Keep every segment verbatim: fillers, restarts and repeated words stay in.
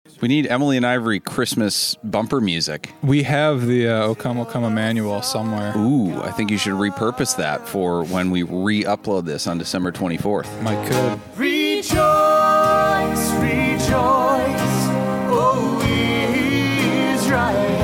We need Emily and Ivory Christmas bumper music. We have the uh, O Come, O Come Emmanuel somewhere. Ooh, I think you should repurpose that for when we re-upload this on December twenty-fourth. Might could. Rejoice, rejoice, O Israel.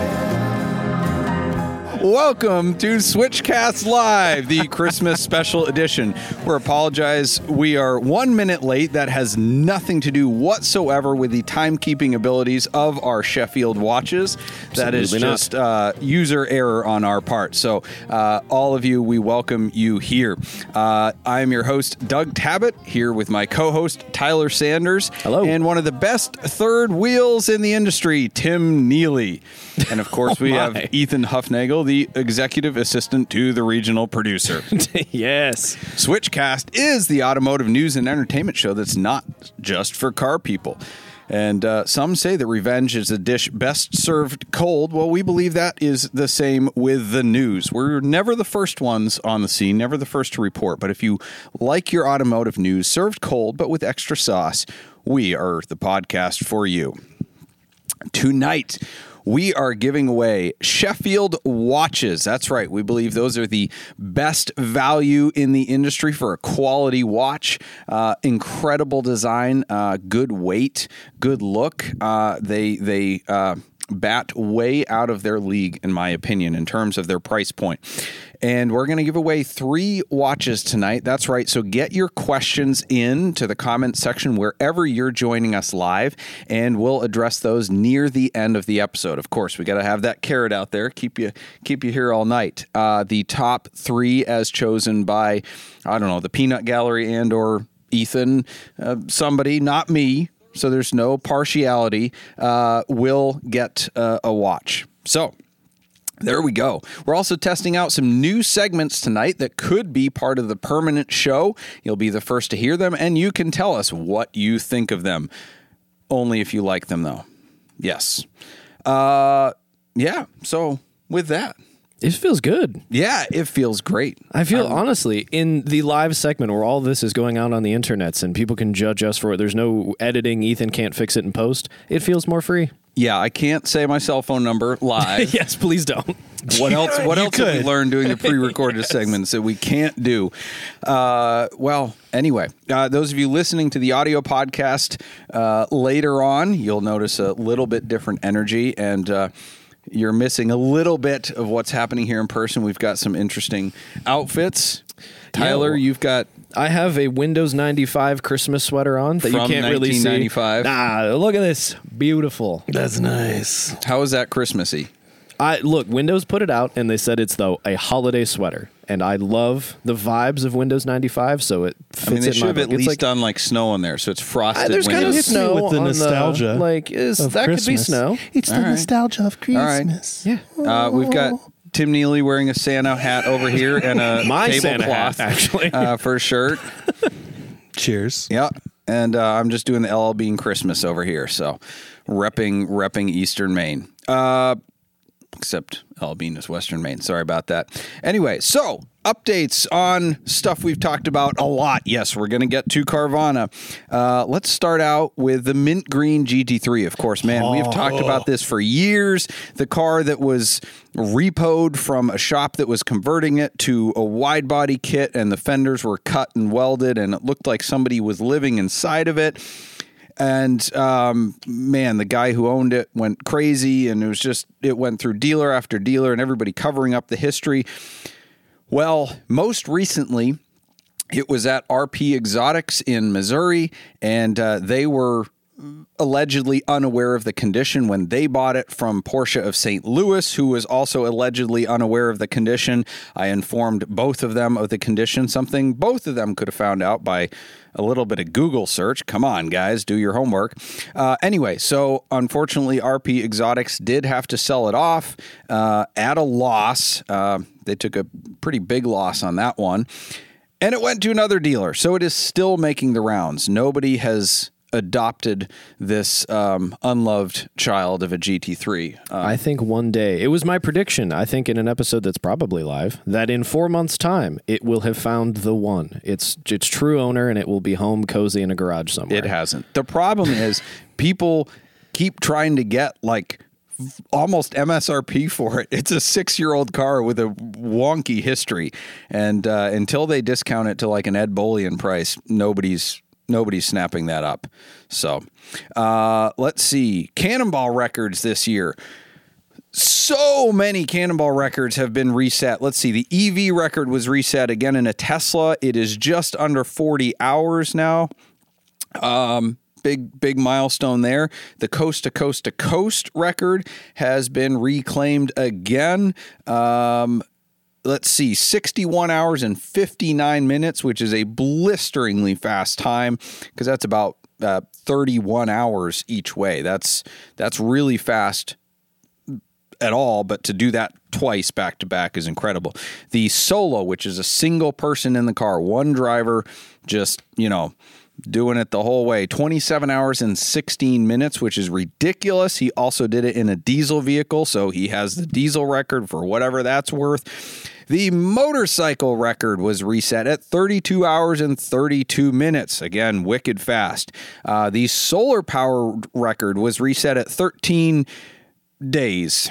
Welcome to Switchcast Live, the Christmas special edition. We apologize. We are one minute late. That has nothing to do whatsoever with the timekeeping abilities of our Sheffield watches. That is Absolutely just uh, user error on our part. So uh, all of you, we welcome you here. Uh, I am your host, Doug Tabbitt, here with my co-host, Tyler Sanders. Hello. And one of the best third wheels in the industry, Tim Neely. And of course, Oh we my. have Ethan Huffnagel, the executive assistant to the regional producer. Yes. Switchcast is the automotive news and entertainment show that's not just for car people. And uh, some say that revenge is a dish best served cold. Well, we believe that is the same with the news. We're never the first ones on the scene, never the first to report. But if you like your automotive news served cold but with extra sauce, we are the podcast for you. Tonight, we are giving away Sheffield watches. That's right. We believe those are the best value in the industry for a quality watch. Uh, incredible design, uh, good weight, good look. Uh, they they uh, bat way out of their league, in my opinion, in terms of their price point. And we're going to give away three watches tonight. That's right. So get your questions in to the comment section wherever you're joining us live, and we'll address those near the end of the episode. Of course, we got to have that carrot out there, keep you keep you here all night. Uh, the top three, as chosen by, I don't know, the Peanut Gallery and or Ethan, uh, somebody, not me. So there's no partiality. Uh, will get uh, a watch. So. There we go. We're also testing out some new segments tonight that could be part of the permanent show. You'll be the first to hear them, and you can tell us what you think of them. Only if you like them, though. Yes. Uh, yeah, so with that. It feels good. Yeah, it feels great. I feel, Um, honestly, in the live segment where all this is going out on the internets and people can judge us for it, there's no editing, Ethan can't fix it in post, it feels more free. Yeah, I can't say my cell phone number live. Yes, please don't. What else? What You else have we could. learned doing the pre-recorded segments that we can't do? Uh, well, anyway, uh, those of you listening to the audio podcast uh, later on, you'll notice a little bit different energy, and uh, you're missing a little bit of what's happening here in person. We've got some interesting outfits. Tyler, Yeah. you've got. I have a Windows ninety-five Christmas sweater on that From you can't really see. nineteen ninety-five. Ah, look at this. Beautiful. That's nice. How is that Christmassy? I look, Windows put it out and they said it's though a holiday sweater, and I love the vibes of Windows ninety-five, so it fits I mean, they in should my have at book. It's least like, done like snow on there, so it's frosted. uh, there's kind of windows. snow With the on nostalgia like is, of that could be Christmas. snow. It's All the right. nostalgia of right. Christmas. Yeah. Uh, we've got Tim Neely wearing a Santa hat over here and a My Santa tablecloth hat, actually. uh, for a shirt. Cheers. Yeah, and uh, I'm just doing the L L Bean Christmas over here, so repping repping Eastern Maine. Uh, except L L Bean is Western Maine. Sorry about that. Anyway, so updates on stuff we've talked about a lot. Yes, we're going to get to Carvana. Uh, let's start out with the mint green G T three. Of course, man, we've talked about this for years. The car that was repoed from a shop that was converting it to a wide body kit, and the fenders were cut and welded, and it looked like somebody was living inside of it. And, um, man, the guy who owned it went crazy, and it was just, it went through dealer after dealer and everybody covering up the history. Well, most recently, it was at R P Exotics in Missouri, and uh, they were allegedly unaware of the condition when they bought it from Porsche of Saint Louis, who was also allegedly unaware of the condition. I informed both of them of the condition, something both of them could have found out by a little bit of Google search. Come on, guys, do your homework. Uh, anyway, so unfortunately, R P Exotics did have to sell it off uh, at a loss. Uh, they took a pretty big loss on that one. And it went to another dealer, so it is still making the rounds. Nobody has adopted this um, unloved child of a G T three. Uh, I think one day, it was my prediction, I think in an episode that's probably live, that in four months' time, it will have found the one. It's its true owner, and it will be home cozy in a garage somewhere. It hasn't. The problem is people keep trying to get like almost M S R P for it. It's a six-year-old car with a wonky history, and uh, until they discount it to like an Ed Bolian price, nobody's nobody's snapping that up. So uh, let's see, Cannonball records this year. So many Cannonball records have been reset. Let's see, the E V record was reset again in a Tesla. It is just under forty hours now. Um. Big, big milestone there. The coast to coast to coast record has been reclaimed again. Um, let's see, sixty-one hours and fifty-nine minutes, which is a blisteringly fast time because that's about uh, thirty-one hours each way. That's that's really fast at all, but to do that twice back to back is incredible. The Solo, which is a single person in the car, one driver, just, you know, doing it the whole way. twenty-seven hours and sixteen minutes, which is ridiculous. He also did it in a diesel vehicle, so he has the diesel record for whatever that's worth. The motorcycle record was reset at thirty-two hours and thirty-two minutes. Again, wicked fast. Uh, the solar power record was reset at thirteen days.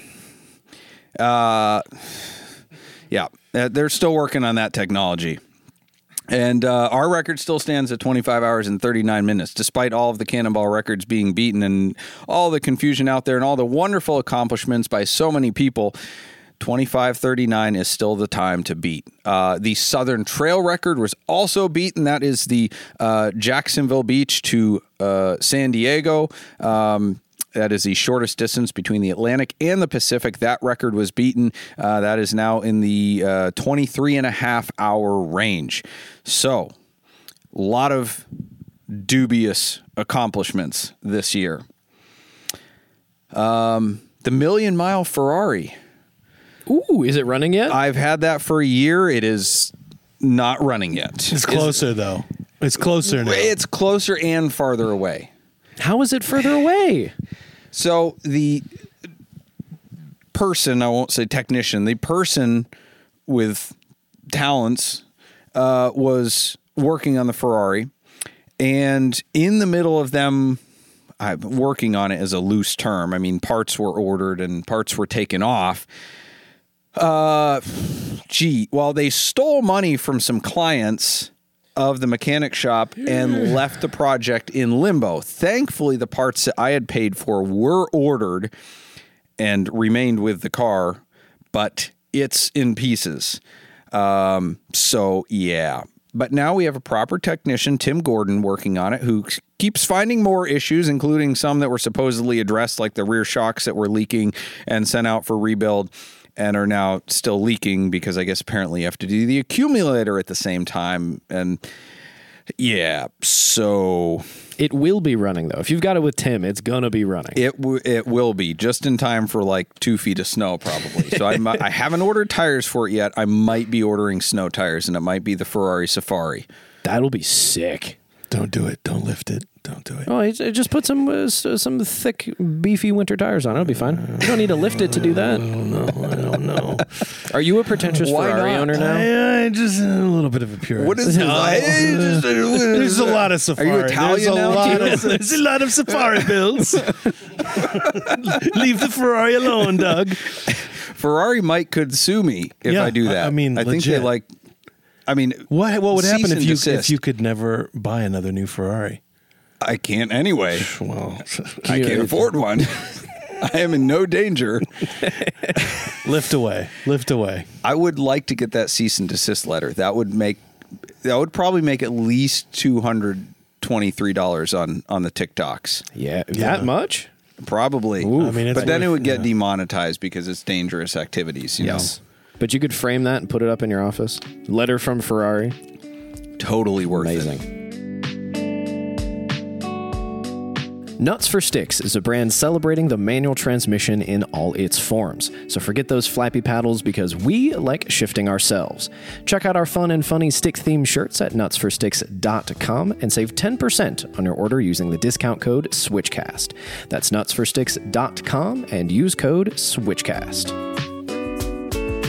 Uh, yeah, they're still working on that technology. And uh, our record still stands at twenty-five hours and thirty-nine minutes, despite all of the Cannonball records being beaten and all the confusion out there and all the wonderful accomplishments by so many people. twenty-five thirty-nine is still the time to beat. Uh, the Southern Trail record was also beaten. That is the uh, Jacksonville Beach to uh, San Diego. Um, That is the shortest distance between the Atlantic and the Pacific. That record was beaten. Uh, that is now in the uh, twenty-three and a half hour range. So, a lot of dubious accomplishments this year. Um, the Million Mile Ferrari. Ooh, is it running yet? I've had that for a year. It is not running yet. It's closer, though. It's closer now. It's closer and farther away. How is it further away? So the person, I won't say technician, the person with talents uh, was working on the Ferrari, and in the middle of them uh, working on it is a loose term. I mean, parts were ordered and parts were taken off. Uh, gee, well, they stole money from some clients of the mechanic shop and left the project in limbo. Thankfully, the parts that I had paid for were ordered and remained with the car, but it's in pieces. Um, so, yeah. But now we have a proper technician, Tim Gordon, working on it, who keeps finding more issues, including some that were supposedly addressed, like the rear shocks that were leaking and sent out for rebuild and are now still leaking because I guess apparently you have to do the accumulator at the same time. And yeah, so It will be running, though. If you've got it with Tim, it's going to be running. it w- it will be just in time for like two feet of snow, probably. So I, mi- I haven't ordered tires for it yet. I might be ordering snow tires, and it might be the Ferrari Safari. That'll be sick. Don't do it. Don't lift it. Don't do it. Oh, it- it just put some uh, s- some thick, beefy winter tires on. It'll be fine. You don't need to lift it to do that. I don't know. I don't know. Are you a pretentious Why Ferrari not? owner now? I, I just a little bit of a purist. What is this? There's a lot of safari. Are you Italian there's a now, Lot too? of, there's a lot of safari bills. Leave the Ferrari alone, Doug. Ferrari might could sue me if Yeah, I do I- that. I mean, I think they legit. like. I mean, What what would cease happen if and you desist. if you could never buy another new Ferrari? I can't anyway. Well, I can't afford one. I am in no danger. lift away, lift away. I would like to get that cease and desist letter. That would make that would probably make at least two hundred twenty three dollars on on the TikToks. Yeah, Yeah. that much? Probably. I mean, it's but then worth- it would get yeah. demonetized because it's dangerous activities. You Yes. But you could frame that and put it up in your office. Letter from Ferrari. know, totally worth Amazing. it. Nuts for Sticks is a brand celebrating the manual transmission in all its forms. So forget those flappy paddles because we like shifting ourselves. Check out our fun and funny stick-themed shirts at nuts for sticks dot com and save ten percent on your order using the discount code SWITCHCAST. That's nuts for sticks dot com and use code SWITCHCAST.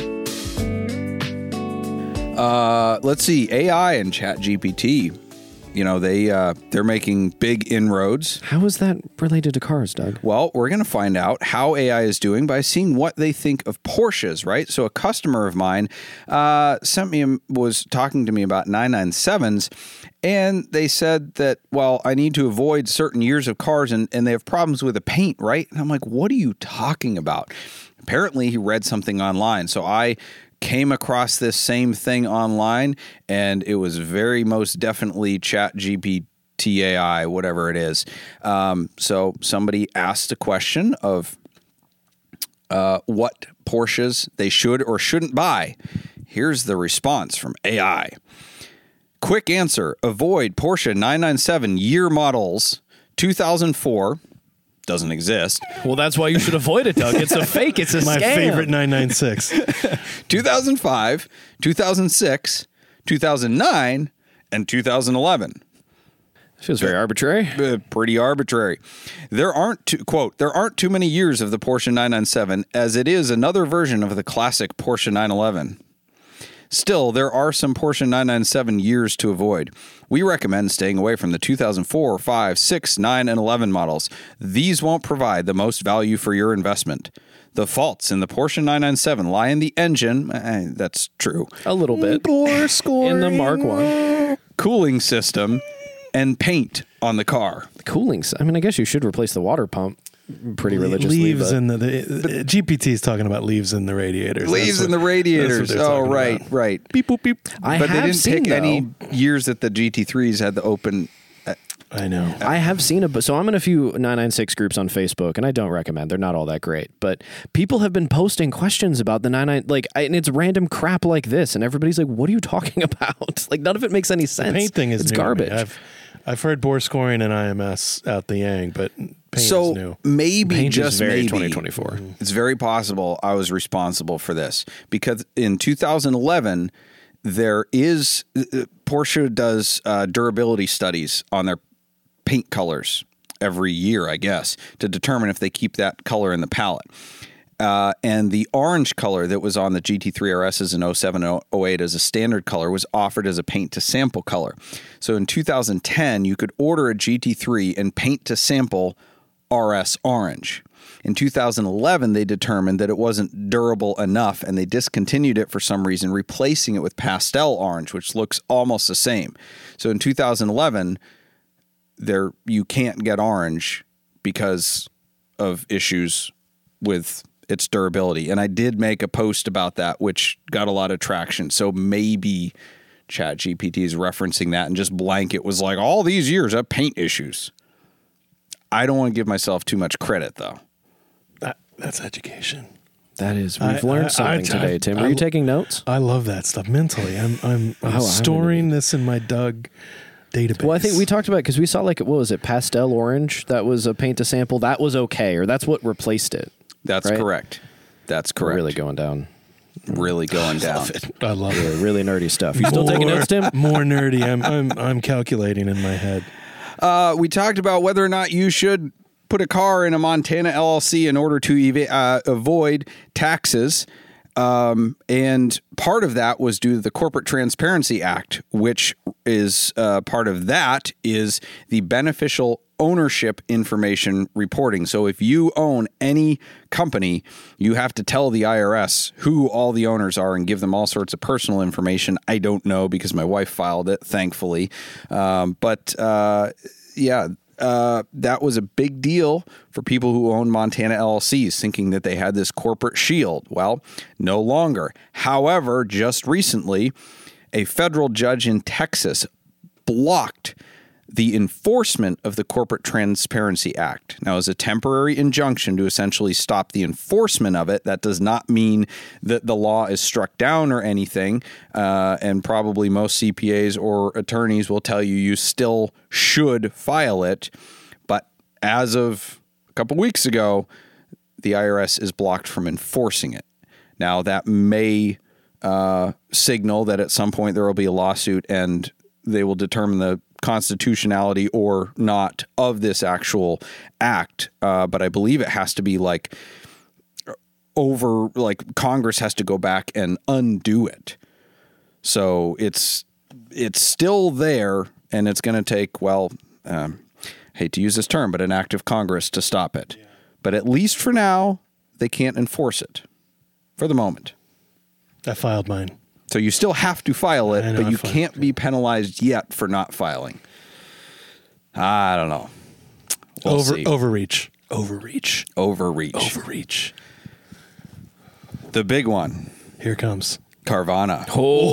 Uh, let's see. A I and ChatGPT You know, they uh, they're making big inroads. How is that related to cars, Doug? Well, we're going to find out how A I is doing by seeing what they think of Porsches, right? So a customer of mine uh, sent me, was talking to me about nine ninety-sevens, and they said that, well, I need to avoid certain years of cars, and, and they have problems with the paint, right? And I'm like, what are you talking about? Apparently, he read something online. So I came across this same thing online, and it was very most definitely Chat G P T A I, whatever it is. Um, so somebody asked a question of uh, what Porsches they should or shouldn't buy. Here's the response from A I. Quick answer: avoid Porsche nine ninety-seven year models two thousand four. Doesn't exist. Well, that's why you should avoid it, Doug. It's a fake. It's a My scam. favorite nine ninety-six. two thousand five, two thousand six, two thousand nine, and two thousand eleven. Feels very arbitrary. Uh, pretty arbitrary. There aren't too, quote, there aren't too many years of the Porsche nine ninety-seven, as it is another version of the classic Porsche nine eleven. Still, there are some Porsche nine ninety-seven years to avoid. We recommend staying away from the two thousand four, five, six, nine, and eleven models. These won't provide the most value for your investment. The faults in the Porsche nine ninety-seven lie in the engine. Eh, that's true. A little bit. In the Mark one. Cooling system and paint on the car. Cooling. s- I mean, I guess you should replace the water pump pretty religiously. Leaves but- in the, the, the G P T is talking about leaves in the radiators. Leaves That's in the what- radiators. that's what they're Oh, talking right, about. right. Beep boop beep. I but they have didn't seen, pick any though- years that the G T threes had the open. I know. I have seen a so I'm in a few nine ninety-six groups on Facebook, and I don't recommend. They're not all that great, but people have been posting questions about the nine nine like, I, and it's random crap like this, and everybody's like, "What are you talking about?" Like, none of it makes any sense. The paint thing is it's new to me. garbage. I've I've heard bore scoring and I M S out the yang, but paint So is new. maybe Paint just is very maybe twenty twenty-four. It's very possible I was responsible for this because in two thousand eleven there is uh, Porsche does uh, durability studies on their paint colors every year, I guess, to determine if they keep that color in the palette. Uh, and the orange color that was on the G T three R Ss in oh seven and oh eight as a standard color was offered as a paint to sample color. So in two thousand ten, you could order a G T three and paint to sample R S orange. In two thousand eleven, they determined that it wasn't durable enough and they discontinued it for some reason, replacing it with pastel orange, which looks almost the same. So in two thousand eleven, there you can't get orange because of issues with its durability. And I did make a post about that, which got a lot of traction. So maybe Chat G P T is referencing that and just blanket was like, all these years I have paint issues. I don't want to give myself too much credit, though. That, that's education. That is, I- we've learned I- something I- today, Tim. I- Are you taking notes? I love that stuff mentally. I'm I'm, I'm Oh, I storing this in my Doug database. Well, I think we talked about it because we saw, like, what was it, pastel orange? That was a paint to sample. That was okay, or that's what replaced it. That's Right? correct. That's We're correct. really going down. Really going down. I love Yeah, it. really nerdy stuff. You still taking More- notes, Tim? More nerdy. I'm I'm I'm calculating in my head. Uh, we talked about whether or not you should put a car in a Montana L L C in order to eva- uh, avoid taxes. Um, and part of that was due to the Corporate Transparency Act, which is uh, part of that is the beneficial ownership information reporting. So if you own any company, you have to tell the I R S who all the owners are and give them all sorts of personal information. I don't know because my wife filed it, thankfully. Um, but uh, yeah, uh, that was a big deal for people who own Montana L L Cs, thinking that they had this corporate shield. Well, no longer. However, just recently, a federal judge in Texas blocked the enforcement of the Corporate Transparency Act. Now, as a temporary injunction to essentially stop the enforcement of it, that does not mean that the law is struck down or anything. Uh, and probably most C P As or attorneys will tell you you still should file it. But as of a couple weeks ago, the I R S is blocked from enforcing it. Now, that may uh, signal that at some point there will be a lawsuit and they will determine the constitutionality or not of this actual act. Uh, but I believe it has to be like over, like Congress has to go back and undo it. So it's, it's still there and it's going to take, well, um, hate to use this term, but an act of Congress to stop it. Yeah. But at least for now, they can't enforce it for the moment. I filed mine. So you still have to file it, know, but you I can't be penalized yet for not filing. I don't know. We'll Over see. Overreach. Overreach. Overreach. Overreach. The big one. Here it comes. Carvana.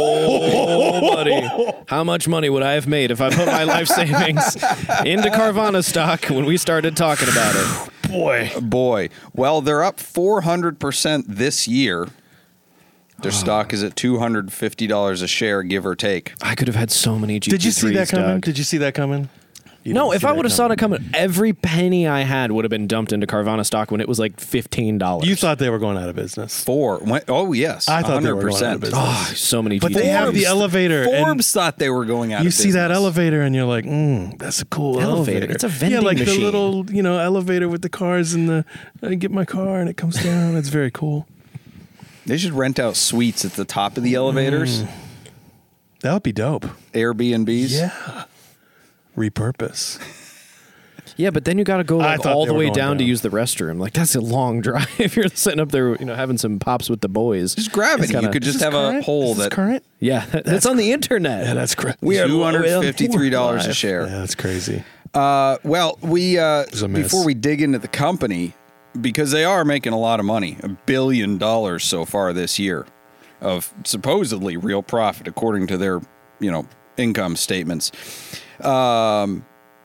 Oh, buddy. How much money would I have made if I put my life savings into Carvana stock when we started talking about it? Boy. Boy. Well, they're up four hundred percent this year. Their stock is at two hundred fifty dollars a share, give or take. I could have had so many G T threes, Did you see that coming? Doug. Did you see that coming? You No, didn't if see I that would have saw it coming, every penny I had would have been dumped into Carvana stock when it was like fifteen dollars. You thought they were going out of business. Four. When- Oh, yes. I thought they were one hundred going out percent. of business. Oh, so many But G T they threes. have the elevator. and Forbes thought they were going out You of see that business. elevator and you're like, mm, that's a cool Elevator. elevator. It's a vending Yeah, like machine. the little, you know, elevator with the cars and the, I get my car and it comes down. It's very cool. They should rent out suites at the top of the elevators. That would be dope. Airbnbs. Yeah. Repurpose. Yeah, but then you got to go I like, thought all they the were way going down, down. to use the restroom. Like that's a long drive. If you're sitting up there, you know, having some pops with the boys. Just gravity. It's kinda- you could just Is this have a current? hole Is this that current? Yeah, that's on the internet. Yeah, that's correct. We are two hundred fifty-three dollars a live. share. Yeah, that's crazy. Uh, well, we uh, was a miss. before we dig into the company, because they are making a lot of money, a billion dollars so far this year of supposedly real profit, according to their, you know, income statements. Um,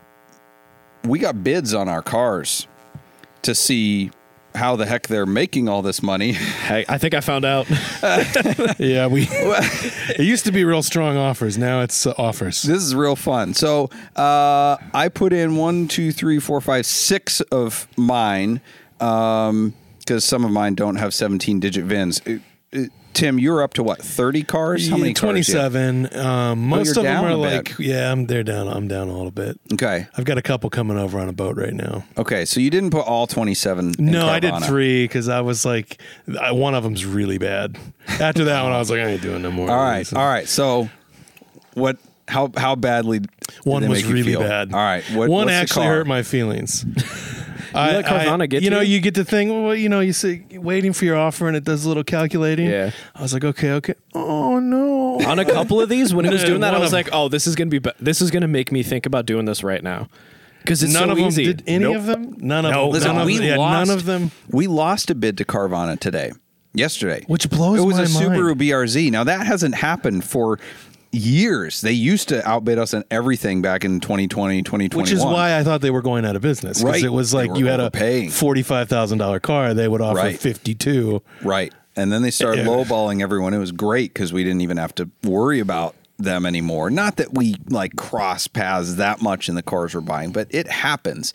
we got bids on our cars to see how the heck they're making all this money. Hey, I think I found out. Yeah, we. It used to be real strong offers. Now it's uh, offers. This is real fun. So uh, I put in one, two, three, four, five, six of mine because um, some of mine don't have seventeen-digit V I Ns. It, it, Tim, you're up to what, thirty cars? How many cars? twenty-seven. Um, most you're of them down are a like, bit. yeah, I'm they're down. I'm down a little bit. Okay. I've got a couple coming over on a boat right now. Okay. So you didn't put all twenty-seven in No, I did Carvana. three because I was like, I, one of them's really bad. After that one, I was like, I ain't doing no more. All of right. these. All right. So what? How how badly? Did One they was make you really feel? bad. All right. What, one what's the actually car? hurt my feelings. I, let Carvana I- get you to know, you? you get to think, well, you know, you see, waiting for your offer and it does a little calculating. Yeah. I was like, okay, okay. Oh no. On a couple of these, when it was doing that, I One was of- like, "Oh, this is gonna be. Be- this is gonna make me think about doing this right now." Because it's None so of them easy. did any Nope. of them. None of No, them. Listen, none, of, we yeah, lost, none of them. We lost a bid to Carvana today, yesterday, Which blows It was my a Subaru mind. B R Z. Now that hasn't happened for years. They used to outbid us on everything back in twenty twenty, twenty twenty-one. Which is why I thought they were going out of business. Because Right. it was They like were you had a overpaying. forty-five thousand dollars car, they would offer Right. fifty-two. Right. And then they started Yeah. lowballing everyone. It was great because we didn't even have to worry about them anymore. Not that we like cross paths that much in the cars we're buying, but it happens.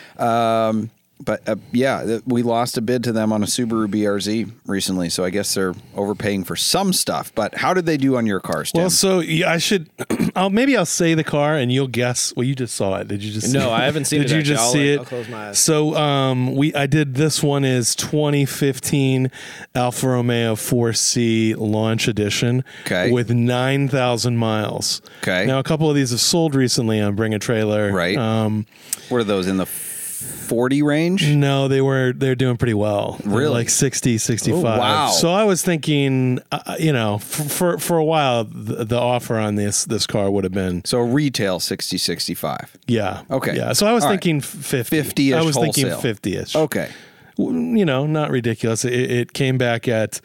Um, but uh, yeah, th- we lost a bid to them on a Subaru B R Z recently, so I guess they're overpaying for some stuff. But how did they do on your cars, Tim? Well, so yeah, I should. I'll, maybe I'll say the car and you'll guess. Well, you just saw it. Did you just? No, see it? I haven't seen Did it you actually. just I'll, see like, it? I'll close my eyes. So um, we I did this one is twenty fifteen Alfa Romeo four C Launch Edition. Okay. With nine thousand miles. Okay. Now a couple of these have sold recently on Bring a Trailer. Right. Um, what are those in the forty range? No, they were they're doing pretty well. They're Really? like sixty, sixty-five. Oh, wow. So I was thinking, uh, you know, for, for for a while, the, the offer on this this car would have been, So retail sixty, sixty-five. yeah, Okay. yeah. So I was All right. thinking fifty, fifty-ish I was thinking wholesale. fifty-ish. Okay. You know, not ridiculous. It, it came back at,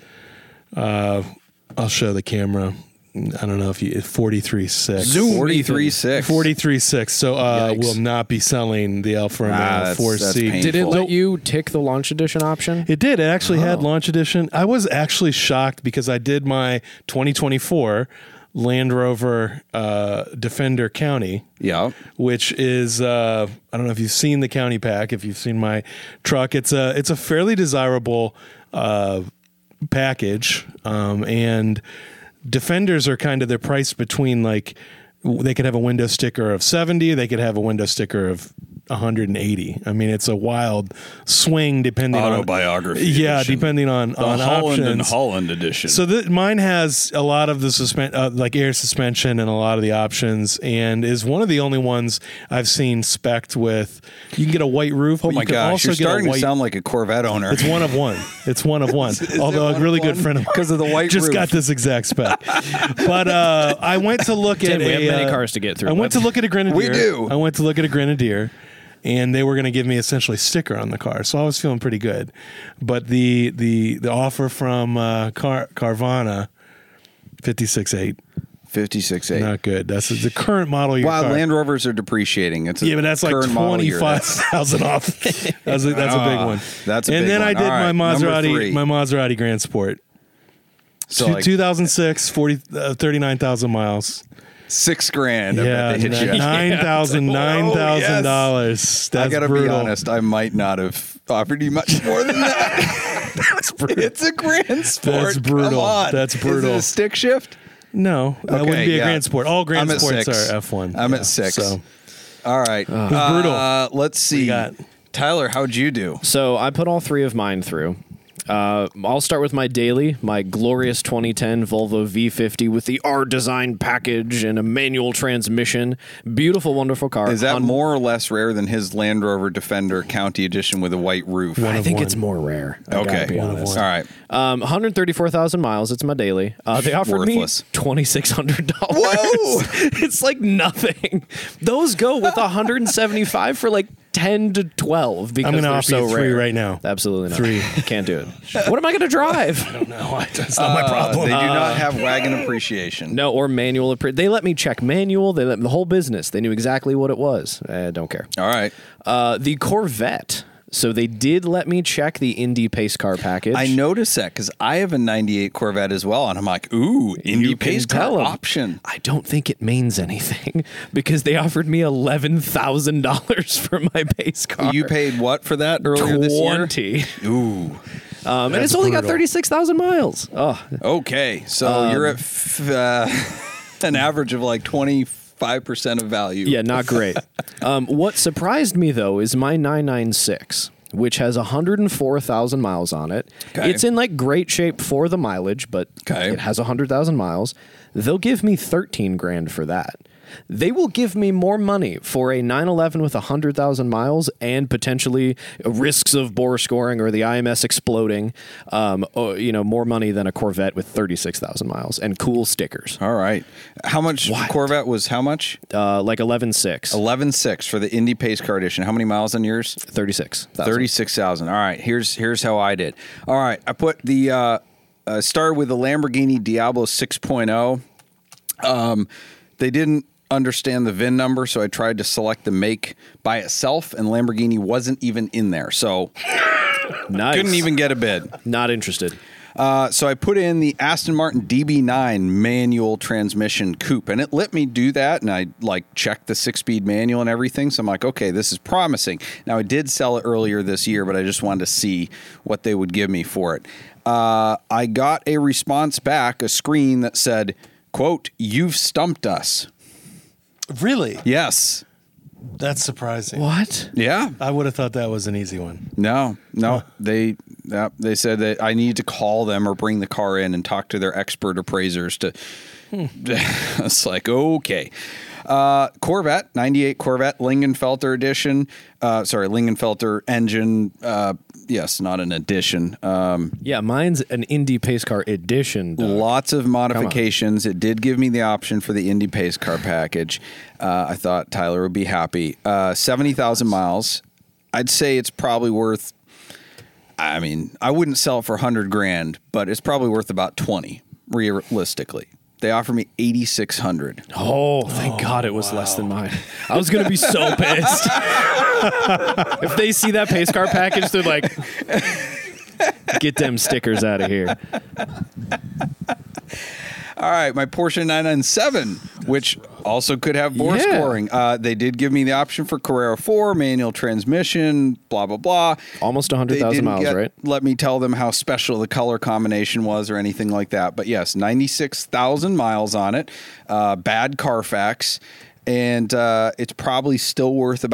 uh, I'll show the camera. I don't know if you forty-three six. Zoom. forty-three six. forty-three six. So uh, Yikes. we'll not be selling the Alfa Romeo Ah, that's- four that's C. painful. Did it So- let you tick the launch edition option? It did. It actually Oh. had launch edition. I was actually shocked because I did my twenty twenty-four Land Rover uh, Defender County, Yeah. which is uh, I don't know if you've seen the County Pack. If you've seen my truck, it's a it's a fairly desirable uh, package, um, and Defenders are kind of they're priced between like they could have a window sticker of seventy, they could have a window sticker of one hundred eighty. I mean, it's a wild swing depending on Autobiography Yeah, edition. depending on The on Holland options. and Holland edition. So th- mine has a lot of the suspen- uh, like air suspension and a lot of the options, and is one of the only ones I've seen spec'd with. You can get a white roof. oh but my you can gosh, also you're get starting a white. to sound like a Corvette owner. It's one of one. It's one of one. Is it Although one a of really good one? friend of mine 'Cause of the white just roof. got this exact spec. But uh, I went to look Tim, at we a, have many uh, cars to get through. I went to look at a Grenadier. We do. I went to look at a Grenadier, and they were going to give me essentially a sticker on the car, so I was feeling pretty good. But the the the offer from uh, Car- Carvana, fifty-six eight, fifty-six eight. not good. That's the current model of your Wow, car. Land Rovers are depreciating. It's a Yeah, but that's like current model year. twenty-five thousand off. That's a, that's a big Ah, one. that's a and big then one. I did All right, my number Maserati, three. my Maserati Grand Sport. So Two- like two thousand six, forty, uh, thirty-nine thousand miles. six grand. I Yeah, bet they hit you. nine thousand nine thousand dollars. That's I gotta brutal. be honest. I might not have offered you much more than that. That's brutal. It's a Grand Sport. That's brutal. Come on. That's brutal. Is it a stick shift? No, that Okay, wouldn't be a yeah. Grand Sport. All Grand I'm at Sports six. are F one. I'm Yeah, at six. So All right. was brutal. Uh, let's see. got? Tyler, how'd you do? So I put all three of mine through. Uh, I'll start with my daily, my glorious twenty ten Volvo V fifty with the R Design package and a manual transmission. Beautiful, wonderful car. Is that On- more or less rare than his Land Rover Defender County Edition with a white roof? I of think one. it's more rare. I gotta Okay. be All honest. right. Um, one hundred thirty-four thousand miles. It's my daily. Uh, they offered Worthless. me twenty-six hundred dollars. Whoa! It's like nothing. Those go with one hundred seventy-five for like ten to twelve because I'm gonna they're offer so you three rare. right now. Absolutely not. Three. Can't do it. What am I going to drive? no, that's not my Uh, problem. they do not have wagon appreciation. No, or manual. appre- They let me check manual. They let the whole business. They knew exactly what it was. I don't care. All right. Uh, the Corvette. So they did let me check the Indy Pace Car package. I noticed that because I have a ninety-eight Corvette as well, and I'm like, ooh, Indy You can Pace Car tell 'em. option. I don't think it means anything because they offered me eleven thousand dollars for my pace car. You paid what for that earlier this year? twenty. Ooh. Um, and That's it's only got brutal. thirty-six thousand miles. Oh, Okay, so Um, you're at f- uh, an average of like twenty-five percent of value. yeah, not great. um, what surprised me, though, is my nine ninety-six, which has one hundred four thousand miles on it. Okay. It's in like great shape for the mileage, but Okay. it has one hundred thousand miles. They'll give me thirteen grand for that. They will give me more money for a nine eleven with one hundred thousand miles and potentially risks of bore scoring or the I M S exploding, um, or, you know, more money than a Corvette with thirty-six thousand miles and cool stickers. All right. How much What? Corvette was how much? Uh, like eleven six, eleven six for the Indy Pace Car Edition. How many miles on yours? thirty-six. thirty-six thousand. All right. Here's here's how I did. All right. I put the uh, uh started with the Lamborghini Diablo six point oh. Um, they didn't understand the V I N number, so I tried to select the make by itself, and Lamborghini wasn't even in there, so Nice. couldn't even get a bid. Not interested. Uh, so I put in the Aston Martin D B nine manual transmission coupe, and it let me do that. And I like checked the six-speed manual and everything. So I'm like, okay, this is promising. Now I did sell it earlier this year, but I just wanted to see what they would give me for it. Uh, I got a response back, a screen that said, "quote You've stumped us." Really? Yes. That's surprising. What? Yeah. I would have thought that was an easy one. No, no, they yeah, they said that I need to call them or bring the car in and talk to their expert appraisers to. It's like, okay. Uh, Corvette, ninety-eight Corvette, Lingenfelter edition. Uh, sorry, Lingenfelter engine. Uh, yes, not an edition. Um, Yeah, mine's an Indy Pace Car edition. Doug. lots of modifications. It did give me the option for the Indy Pace Car package. Uh, I thought Tyler would be happy. Uh, seventy thousand miles. I'd say it's probably worth, I mean, I wouldn't sell it for one hundred grand, but it's probably worth about twenty, realistically. They offer me eighty-six hundred. Oh, thank God it was less than mine. I was going to be so pissed. If they see that Pace Car package, they're like, get them stickers out of here. All right, my Porsche nine ninety-seven, which also could have bore Yeah. scoring. Uh, they did give me the option for Carrera four, manual transmission, blah, blah, blah. Almost one hundred They thousand didn't miles, get- right? let me tell them how special the color combination was or anything like that. But yes, ninety-six thousand miles on it, uh, bad Carfax, and uh, it's probably still worth about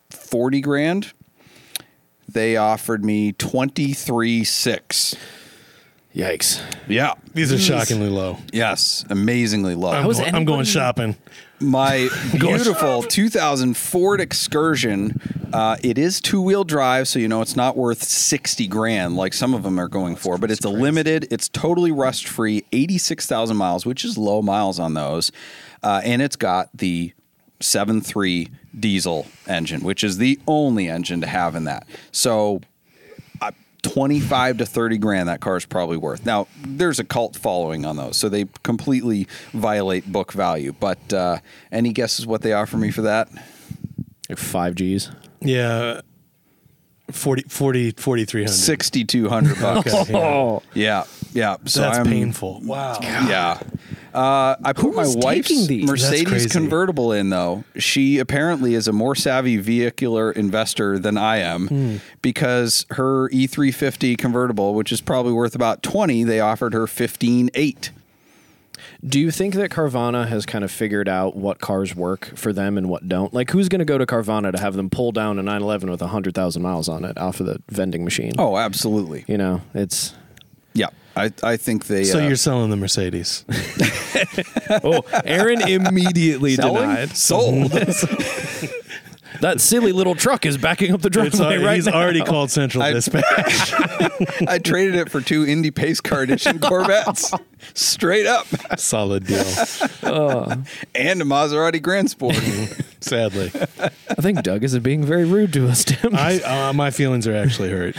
forty grand. They offered me twenty-three six. Yikes. Yeah. These are shockingly low. Yes. Amazingly low. I'm, was go- I'm anybody- going shopping. My beautiful two thousand Ford Excursion. Uh, it is two wheel drive, so you know it's not worth sixty grand like some of them are going for. But it's a limited. It's totally rust free, eighty-six thousand miles, which is low miles on those, uh, and it's got the seven three diesel engine, which is the only engine to have in that. So. Uh, twenty-five to thirty grand that car is probably worth. Now, there's a cult following on those, so they completely violate book value. But uh, any guesses what they offer me for that? Like five G's. Yeah. forty, forty, forty-three hundred. sixty-two hundred bucks. Okay, yeah. Oh, Yeah, yeah. So That's I'm, painful. Wow. Yeah. Uh, I put my is wife's taking these? That's Mercedes crazy. convertible in, though. She apparently is a more savvy vehicular investor than I am Hmm. because her E three fifty convertible, which is probably worth about twenty, they offered her fifteen eight. do you think that Carvana has kind of figured out what cars work for them and what don't? Like, who's going to go to Carvana to have them pull down a nine eleven with one hundred thousand miles on it off of the vending machine? Oh, absolutely. You know, it's... Yeah, I, I think they. So uh, you're selling the Mercedes. Oh, Aaron immediately selling? denied. Sold. That silly little truck is backing up the It's driveway al- right he's now. already called Central I- Dispatch. I traded it for two Indy Pace Car Edition Corvettes, straight up, Solid deal. and a Maserati Grand Sport. Sadly, I think Doug is being very rude to us, Tim. I uh, my feelings are actually hurt.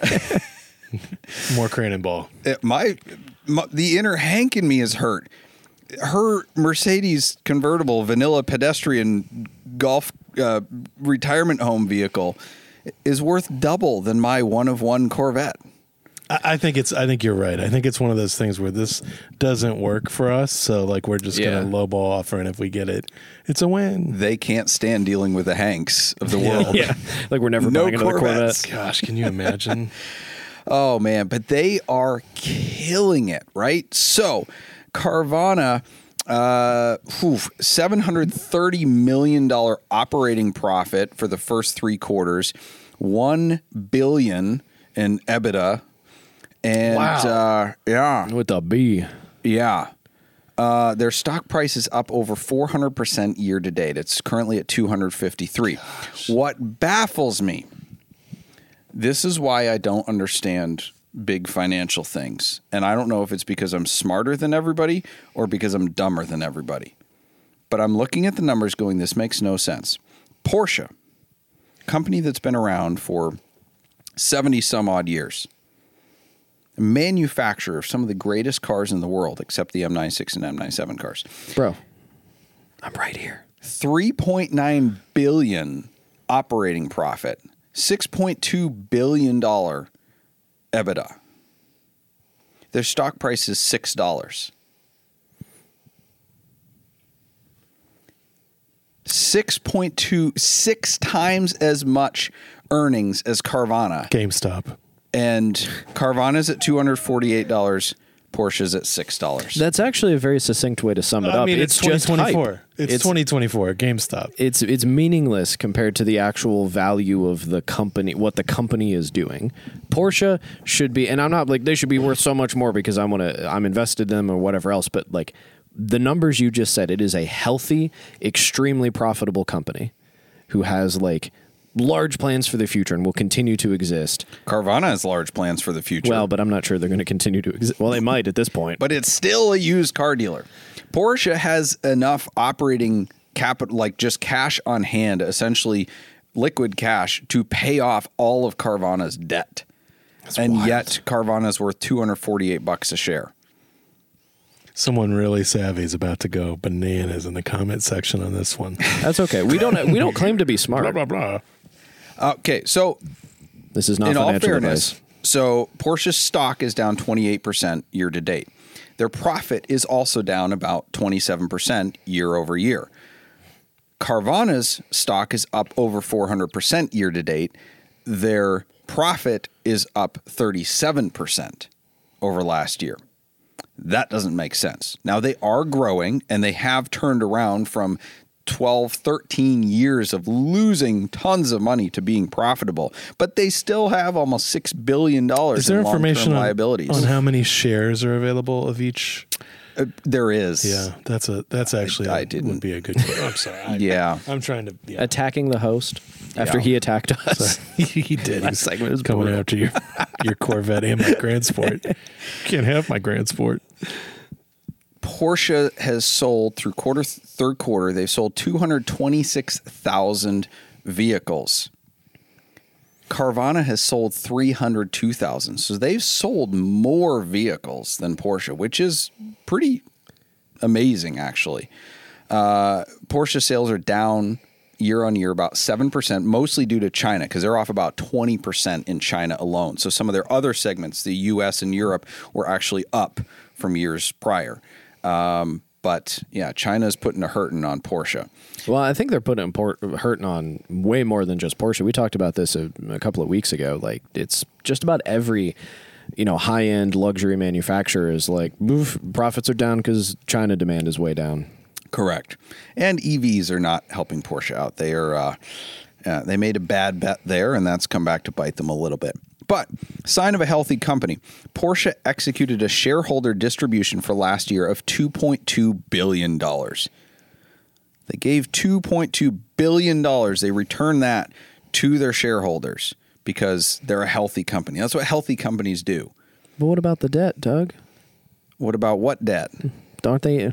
More Cannonball. It- my, my the inner Hank in me is hurt. Her Mercedes convertible vanilla pedestrian golf uh, retirement home vehicle is worth double than my one of one Corvette. I, I think it's. I think you're right. I think it's one of those things where this doesn't work for us. So like we're just Yeah. gonna lowball offer, and if we get it, it's a win. They can't stand dealing with the Hanks of the world. yeah, like we're never No buying another Corvettes. Corvette. Gosh, can you imagine? Oh man, but they are killing it, right? So, Carvana, uh, whew, seven hundred thirty million dollar operating profit for the first three quarters, one billion in EBITDA, and uh, yeah, With a B. yeah. Uh, their stock price is up over four hundred percent year to date. It's currently at two hundred fifty-three. What baffles me, this is why I don't understand big financial things. And I don't know if it's because I'm smarter than everybody or because I'm dumber than everybody. But I'm looking at the numbers going, this makes no sense. Porsche, company that's been around for seventy some odd years, a manufacturer of some of the greatest cars in the world, except the M ninety-six and M ninety-seven cars. Bro, I'm right here. three point nine billion dollars operating profit, six point two billion dollars EBITDA. Their stock price is six dollars. six point two, six times as much earnings as Carvana. GameStop. And Carvana's at two hundred forty-eight dollars. Porsche's at six dollars. That's actually a very succinct way to sum it I up. mean, it's, just twenty twenty-four. hype. It's, It's twenty twenty-four. GameStop. it's it's meaningless compared to the actual value of the company, what the company is doing. Porsche should be, and I'm not like they should be worth so much more because I want to, I'm invested in them or whatever else. But like the numbers you just said, it is a healthy, extremely profitable company who has like large plans for the future and will continue to exist. Carvana has large plans for the future. Well, but I'm not sure they're going to continue to exist. Well, they might at this point. but it's still a used car dealer. Porsche has enough operating capital, like just cash on hand, essentially liquid cash, to pay off all of Carvana's debt. and wild. yet Carvana's worth two hundred forty-eight bucks a share. Someone really savvy is about to go bananas in the comment section on this one. That's okay. We don't we don't claim to be blah, smart. blah, blah. Okay, so This is not in all financial fairness, advice. so Porsche's stock is down twenty-eight percent year to date. Their profit is also down about twenty-seven percent year over year. Carvana's stock is up over four hundred percent year to date. Their profit is up thirty-seven percent over last year. That doesn't make sense. Now, they are growing, and they have turned around from twelve, thirteen years of losing tons of money to being profitable, but they still have almost six billion dollars Is there in long-term information on, liabilities. on how many shares are available of each? Uh, there is. Yeah, that's a that's actually I a- didn't. would be a good. I'm sorry. I, Yeah. I'm trying to. Yeah. Attacking the host after Yeah. he attacked us. he did. Last He's segment was coming brutal. after your your Corvette and my Grand Sport. Can't have my Grand Sport. Porsche has sold through quarter third quarter, they've sold two hundred twenty-six thousand vehicles. Carvana has sold three hundred two thousand. So they've sold more vehicles than Porsche, which is pretty amazing, actually. Uh, Porsche sales are down year on year about seven percent, mostly due to China, because they're off about twenty percent in China alone. So some of their other segments, the U S and Europe, were actually up from years prior. Um, but yeah, China's putting a hurting on Porsche. Well, I think they're putting import, hurting on way more than just Porsche. We talked about this a, a couple of weeks ago. Like, it's just about every, you know, high-end luxury manufacturer is like, move, profits are down because China demand is way down. Correct. And E Vs are not helping Porsche out. They are, uh, uh, they made a bad bet there, and that's come back to bite them a little bit. But sign of a healthy company. Porsche executed a shareholder distribution for last year of two point two billion dollars. They gave two point two billion dollars. They returned that to their shareholders because they're a healthy company. That's what healthy companies do. But what about the debt, Doug? What about what debt? Aren't they...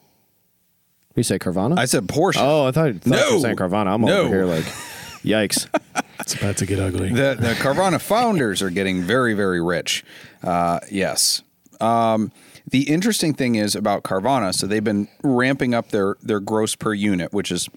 You say Carvana? I said Porsche. oh, I thought, thought you No. were saying Carvana. I'm No. over here like, yikes. It's about to get ugly. The, the Carvana founders are getting very, very rich. Uh, yes. Um, the interesting thing is about Carvana, so they've been ramping up their, their gross per unit, which is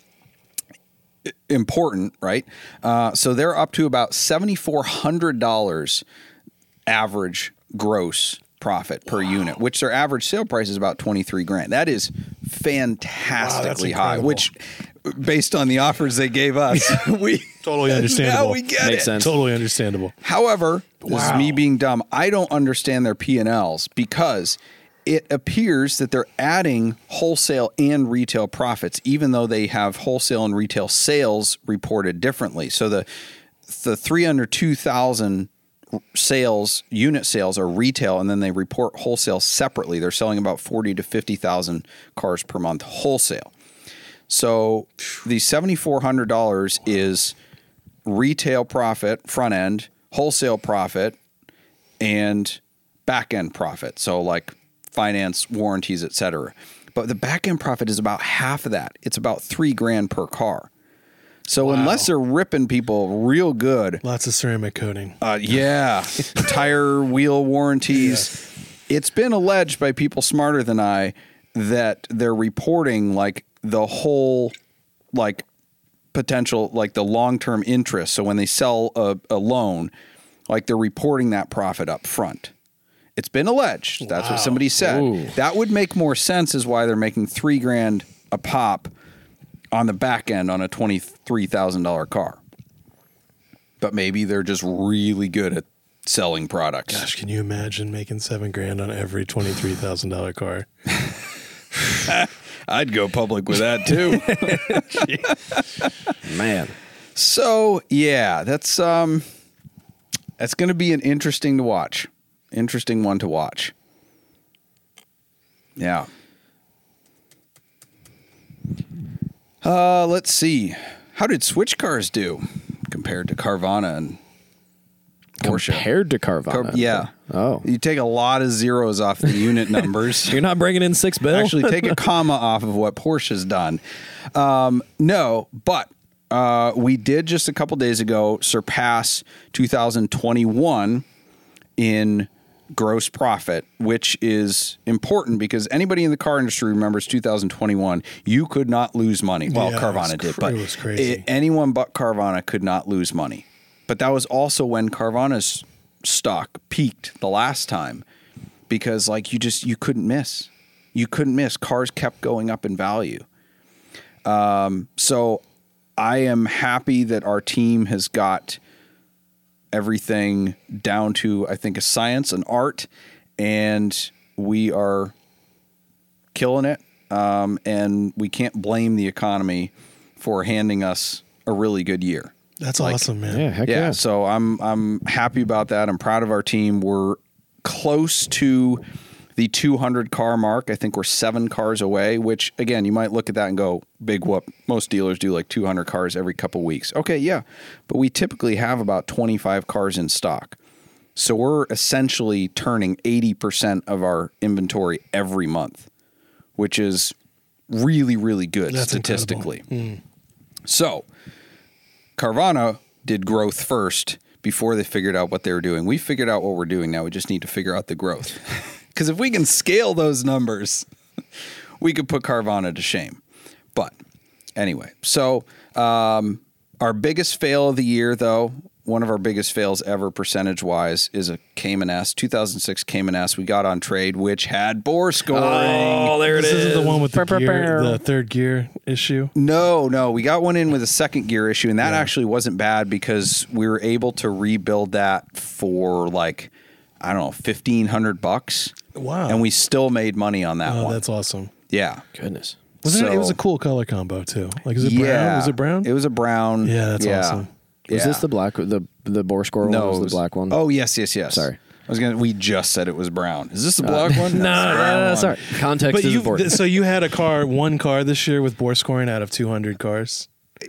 important, right? Uh, so they're up to about seven thousand four hundred dollars average gross profit per unit, which their average sale price is about twenty-three grand. That is fantastically high, incredible. which based on the offers they gave us, we Totally understandable. Now we get Makes it. sense. Totally understandable. However, this Wow. is me being dumb. I don't understand their P and Ls because it appears that they're adding wholesale and retail profits, even though they have wholesale and retail sales reported differently. So the the three hundred two thousand sales, unit sales are retail, and then they report wholesale separately. They're selling about forty to fifty thousand cars per month wholesale. So the seven thousand four hundred dollars is retail profit, front end, wholesale profit, and back end profit. So like finance, warranties, et cetera. But the back end profit is about half of that. It's about three grand per car. So unless they're ripping people real good, Lots of ceramic coating. uh, yeah, tire wheel warranties. It's been alleged by people smarter than I that they're reporting like the whole like potential, like the long-term interest. So when they sell a, a loan, like they're reporting that profit up front. It's been alleged. That's what somebody said. Ooh. That would make more sense as why they're making three grand a pop on the back end on a twenty-three thousand dollars car. But maybe they're just really good at selling products. Gosh, can you imagine making seven grand on every twenty-three thousand dollar car? I'd go public with that too. Man. So yeah, that's um, that's going to be an interesting to watch, interesting one to watch. Yeah. Uh, let's see. How did Switch cars do compared to Carvana and Porsche? Compared to Carvana. Car- yeah. Oh. You take a lot of zeros off the unit numbers. You're not bringing in six bill? Actually, take a comma off of what Porsche's done. Um, no, but uh, we did just a couple days ago surpass two thousand twenty-one in gross profit, which is important because anybody in the car industry remembers two thousand twenty-one. You could not lose money. Well, Yeah, it Carvana was did, cr- but it was crazy. it- anyone but Carvana could not lose money. But that was also when Carvana's stock peaked the last time because like you just you couldn't miss. You couldn't miss. Cars kept going up in value. Um, so I am happy that our team has got everything down to, I think, a science, an art, and we are killing it. um, and we can't blame the economy for handing us a really good year. That's Like, awesome, man. Yeah, heck Yeah, yeah. so I'm I'm happy about that. I'm proud of our team. We're close to the two hundred car mark. I think we're seven cars away, which again, you might look at that and go, big whoop. Most dealers do like two hundred cars every couple weeks. Okay, yeah. But we typically have about twenty-five cars in stock. So we're essentially turning eighty percent of our inventory every month, which is really, really good That's statistically. incredible. So Carvana did growth first before they figured out what they were doing. We figured out what we're doing now. We just need to figure out the growth. Because if we can scale those numbers, we could put Carvana to shame. But anyway, so um, our biggest fail of the year, though, one of our biggest fails ever percentage-wise is a Cayman S, two thousand six Cayman S we got on trade, which had bore scoring. Oh, there This it is. isn't the one with the, Brr, brr, gear, brr. the third gear issue. No, no. We got one in with a second gear issue, and that actually wasn't bad because we were able to rebuild that for like, I don't know, fifteen hundred bucks. Wow. And we still made money on that Oh, one. that's awesome. Yeah. Goodness. Wasn't it? It was So- a cool color combo too. Like, is it yeah. brown? Was it brown? It was a brown. Yeah, that's awesome. Was Yeah. this the black, the the bore score No, one? Was it the was- black one? Oh, yes, yes, yes. Sorry. I was gonna. We just said it was brown. Is this the black one? no, That's the no, brown no, one. sorry. Context But is you, important. so you had a car, one car this year with bore scoring out of two hundred cars.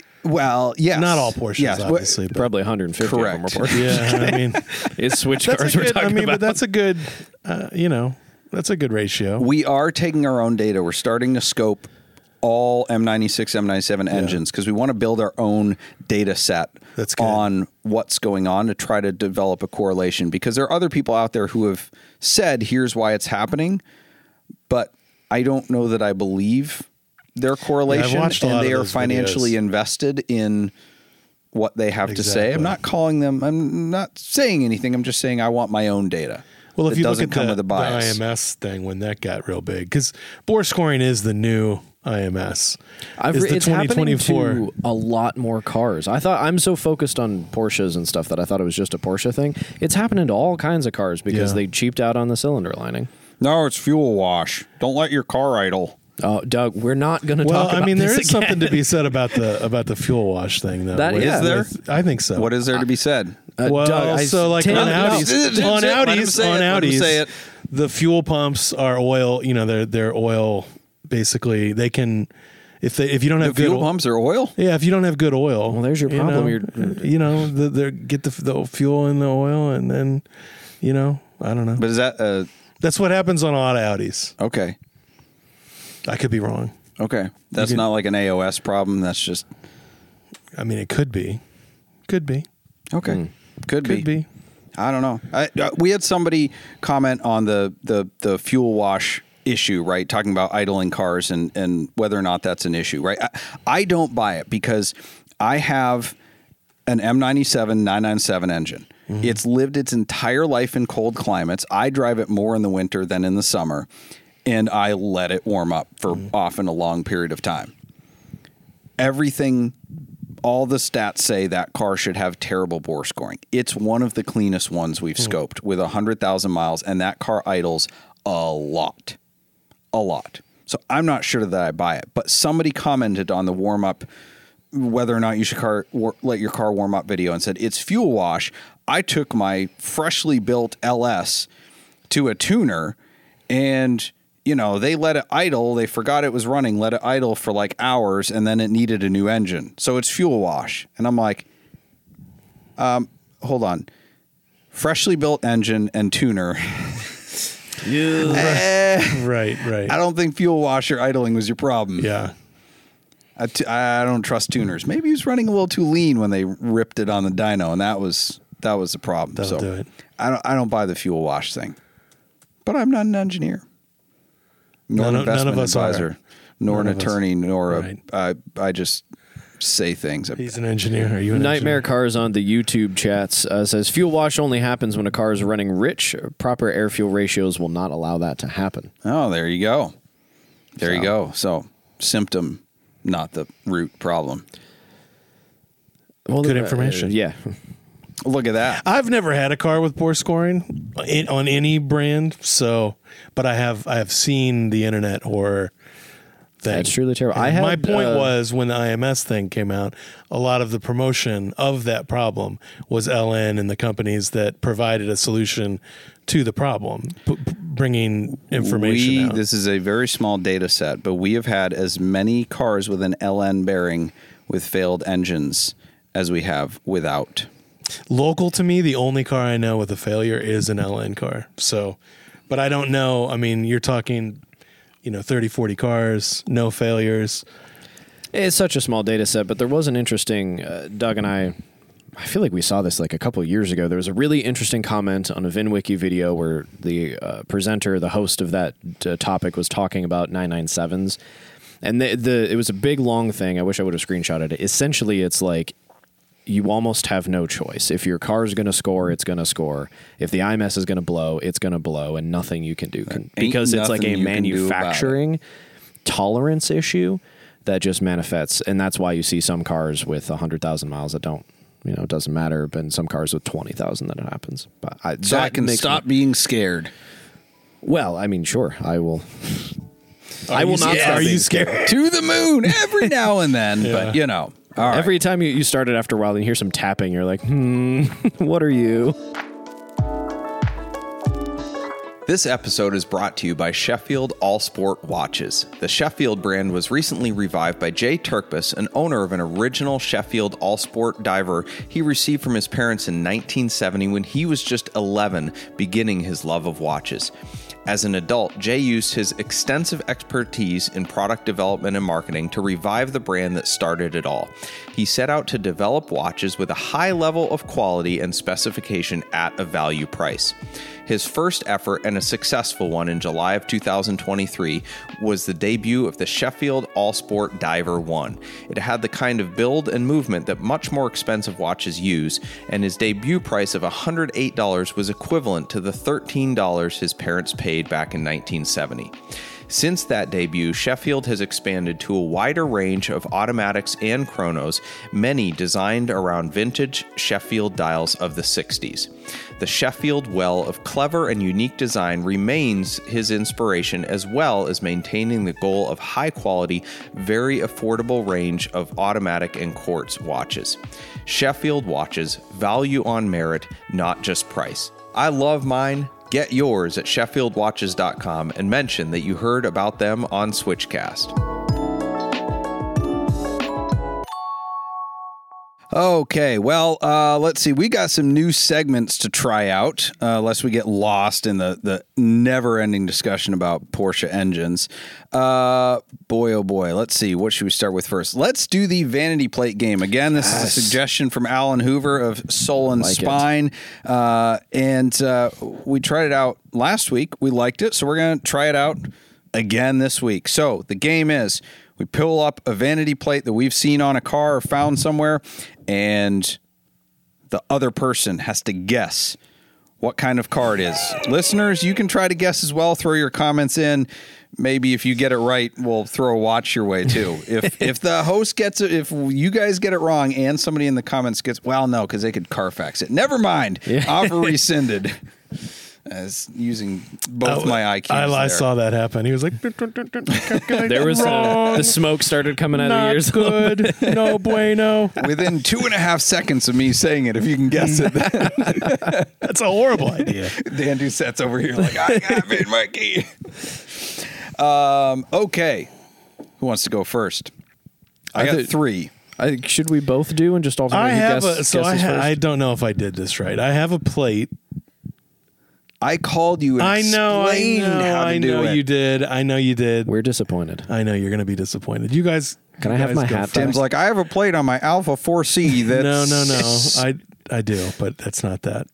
Well, yes. Not all Porsches, Yes, but- obviously. But Probably one hundred fifty Correct. of them were Porsche. yeah, I mean, It's switch that's cars a we're good, talking I mean, about. but that's a good, uh, you know, that's a good ratio. We are taking our own data. We're starting to scope all M ninety-six, M ninety-seven engines because we want to build our own data set That's good. on what's going on to try to develop a correlation because there are other people out there who have said, here's why it's happening, but I don't know that I believe their correlation, watched a lot and they of are those financially videos. invested in what they have to say. Exactly. I'm not calling them, I'm not saying anything. I'm just saying I want my own data. Well, if that you doesn't look at come the, with a the bias. I M S thing when that got real big, because bore scoring is the new I M S. I've Is re- the it's happening twenty twenty-four. to a lot more cars. I thought I'm so focused on Porsches and stuff that I thought it was just a Porsche thing. It's happening to all kinds of cars because Yeah. they cheaped out on the cylinder lining. No, it's fuel wash. Don't let your car idle. Oh, Doug, we're not going to Well, talk about I mean, there this is again. something to be said about the about the fuel wash thing, though. That With- is there? with- I think so. What is there to be said? Uh, well, Doug, I- so like Tim- on no, Audis, no. on Let him Audis, say on it, let him Audis, say it. the fuel pumps are oil. You know, they're they're oil. Basically, they can if they if you don't The have good fuel oil- pumps are oil? Yeah, if you don't have good oil, Well, there's your you problem. know, You're- you know, the, the get the, the fuel in the oil, and then, you know, I don't know. But is that uh That's what happens on a lot of Audis. okay? I could be wrong. Okay, that's could- not like an A O S problem. That's just I mean, it could be, could be, okay. Could, could be. I don't know. I, uh, we had somebody comment on the, the, the fuel wash issue, right? Talking about idling cars and, and whether or not that's an issue, right? I, I don't buy it because I have an M ninety-seven nine ninety-seven engine. Mm-hmm. It's lived its entire life in cold climates. I drive it more in the winter than in the summer, and I let it warm up for Mm-hmm. often a long period of time. Everything, all the stats say that car should have terrible bore scoring. It's one of the cleanest ones we've scoped with one hundred thousand miles, and that car idles a lot. A lot. So I'm not sure that I buy it, but somebody commented on the warm up whether or not you should car, war, let your car warm up video and said it's fuel wash. I took my freshly built L S to a tuner and, you know, they let it idle. They forgot it was running, let it idle for like hours, and then it needed a new engine. So it's fuel wash. And I'm like, um, hold on. Freshly built engine and tuner. Eh, Right, right. I don't think fuel wash or idling was your problem. yeah. I, t- I don't trust tuners. Maybe he was running a little too lean when they ripped it on the dyno, and that was that was the problem. That'll so do it. I don't I don't buy the fuel wash thing. But I'm not an engineer, nor None an of- none investment of us are. advisor, nor None an of us. attorney, nor Right. a I I just say things. He's an engineer. Are you an Nightmare engineer? Cars on the YouTube chats uh, says fuel wash only happens when a car is running rich. Proper air fuel ratios will not allow that to happen. Oh, there you go. There you So. go. So symptom, not the root problem. Well, Good uh, information. yeah. Look at that. I've never had a car with bore scoring in, on any brand, so but I have I have seen the internet horror thing. That's truly terrible. And I had, my point uh, was when the I M S thing came out, a lot of the promotion of that problem was L N and the companies that provided a solution to the problem, p- p- bringing information we, out. This is a very small data set, but we have had as many cars with an L N bearing with failed engines as we have without. Local to me, the only car I know with a failure is an L N car. So, but I don't know. I mean, you're talking, you know, thirty, forty cars, no failures. It's such a small data set, but there was an interesting, uh, Doug and I, I feel like we saw this like a couple of years ago. There was a really interesting comment on a VinWiki video where the uh, presenter, the host of that uh, topic, was talking about nine ninety-sevens. And the, the it was a big, long thing. I wish I would have screenshotted it. Essentially, it's like you almost have no choice. If your car is going to score, it's going to score. If the I M S is going to blow, it's going to blow, and nothing you can do. Can, because it's like a manufacturing tolerance issue that just manifests. And that's why you see some cars with one hundred thousand miles that don't, you know, it doesn't matter, but some cars with twenty thousand that it happens. But I, So I can stop me, being scared. Well, I mean, sure, I will. Are I will you not scared? stop Are being you scared? To the moon every now and then, Yeah. but you know. All right. Every time you, you start it after a while and you hear some tapping, you're like, hmm, what are you? This episode is brought to you by Sheffield All Sport Watches. The Sheffield brand was recently revived by Jay Turkbus, an owner of an original Sheffield All Sport diver he received from his parents in nineteen seventy when he was just eleven, beginning his love of watches. As an adult, Jay used his extensive expertise in product development and marketing to revive the brand that started it all. He set out to develop watches with a high level of quality and specification at a value price. His first effort, and a successful one in July of two thousand twenty-three, was the debut of the Sheffield All Sport Diver one. It had the kind of build and movement that much more expensive watches use, and his debut price of one hundred eight dollars was equivalent to the thirteen dollars his parents paid back in nineteen seventy. Since that debut, Sheffield has expanded to a wider range of automatics and chronos, many designed around vintage Sheffield dials of the sixties. The Sheffield well of clever and unique design remains his inspiration, as well as maintaining the goal of high-quality, very affordable range of automatic and quartz watches. Sheffield watches, value on merit, not just price. I love mine. Get yours at sheffield watches dot com and mention that you heard about them on Switchcast. Okay, well, uh, let's see. We got some new segments to try out, uh, lest we get lost in the, the never-ending discussion about Porsche engines. Uh, boy, oh boy. Let's see. What should we start with first? Let's do the vanity plate game. Again, this yes. is a suggestion from Alan Hoover of Soul and like Spine. Uh, and uh, we tried it out last week. We liked it, so we're going to try it out again this week. So the game is, we pull up a vanity plate that we've seen on a car or found somewhere, and the other person has to guess what kind of car it is. Listeners, you can try to guess as well. Throw your comments in. Maybe if you get it right, we'll throw a watch your way too. If if the host gets it, if you guys get it wrong and somebody in the comments gets, well, no, because they could Carfax it. Never mind. Yeah. Offer rescinded. As using both oh, my I Qs. I, I there. saw that happen. He was like, there was a, the smoke started coming out Not of yours. Good. No bueno. Within two and a half seconds of me saying it, if you can guess it. That's a horrible idea. Dan Doucette's over here like, I got it, my key. Um, okay. Who wants to go first? I, I got th- three. I, should we both do and just alternate? I have guess, a, so I, ha- first? I don't know if I did this right. I have a plate. I called you and I know, explained I know, how to I do know it. you did. I know you did. We're disappointed. I know you're going to be disappointed. You guys, can you I have guys my go hat? first. Tim's like, I have a plate on my Alpha four C. That's no, no, no. I I do, but that's not that.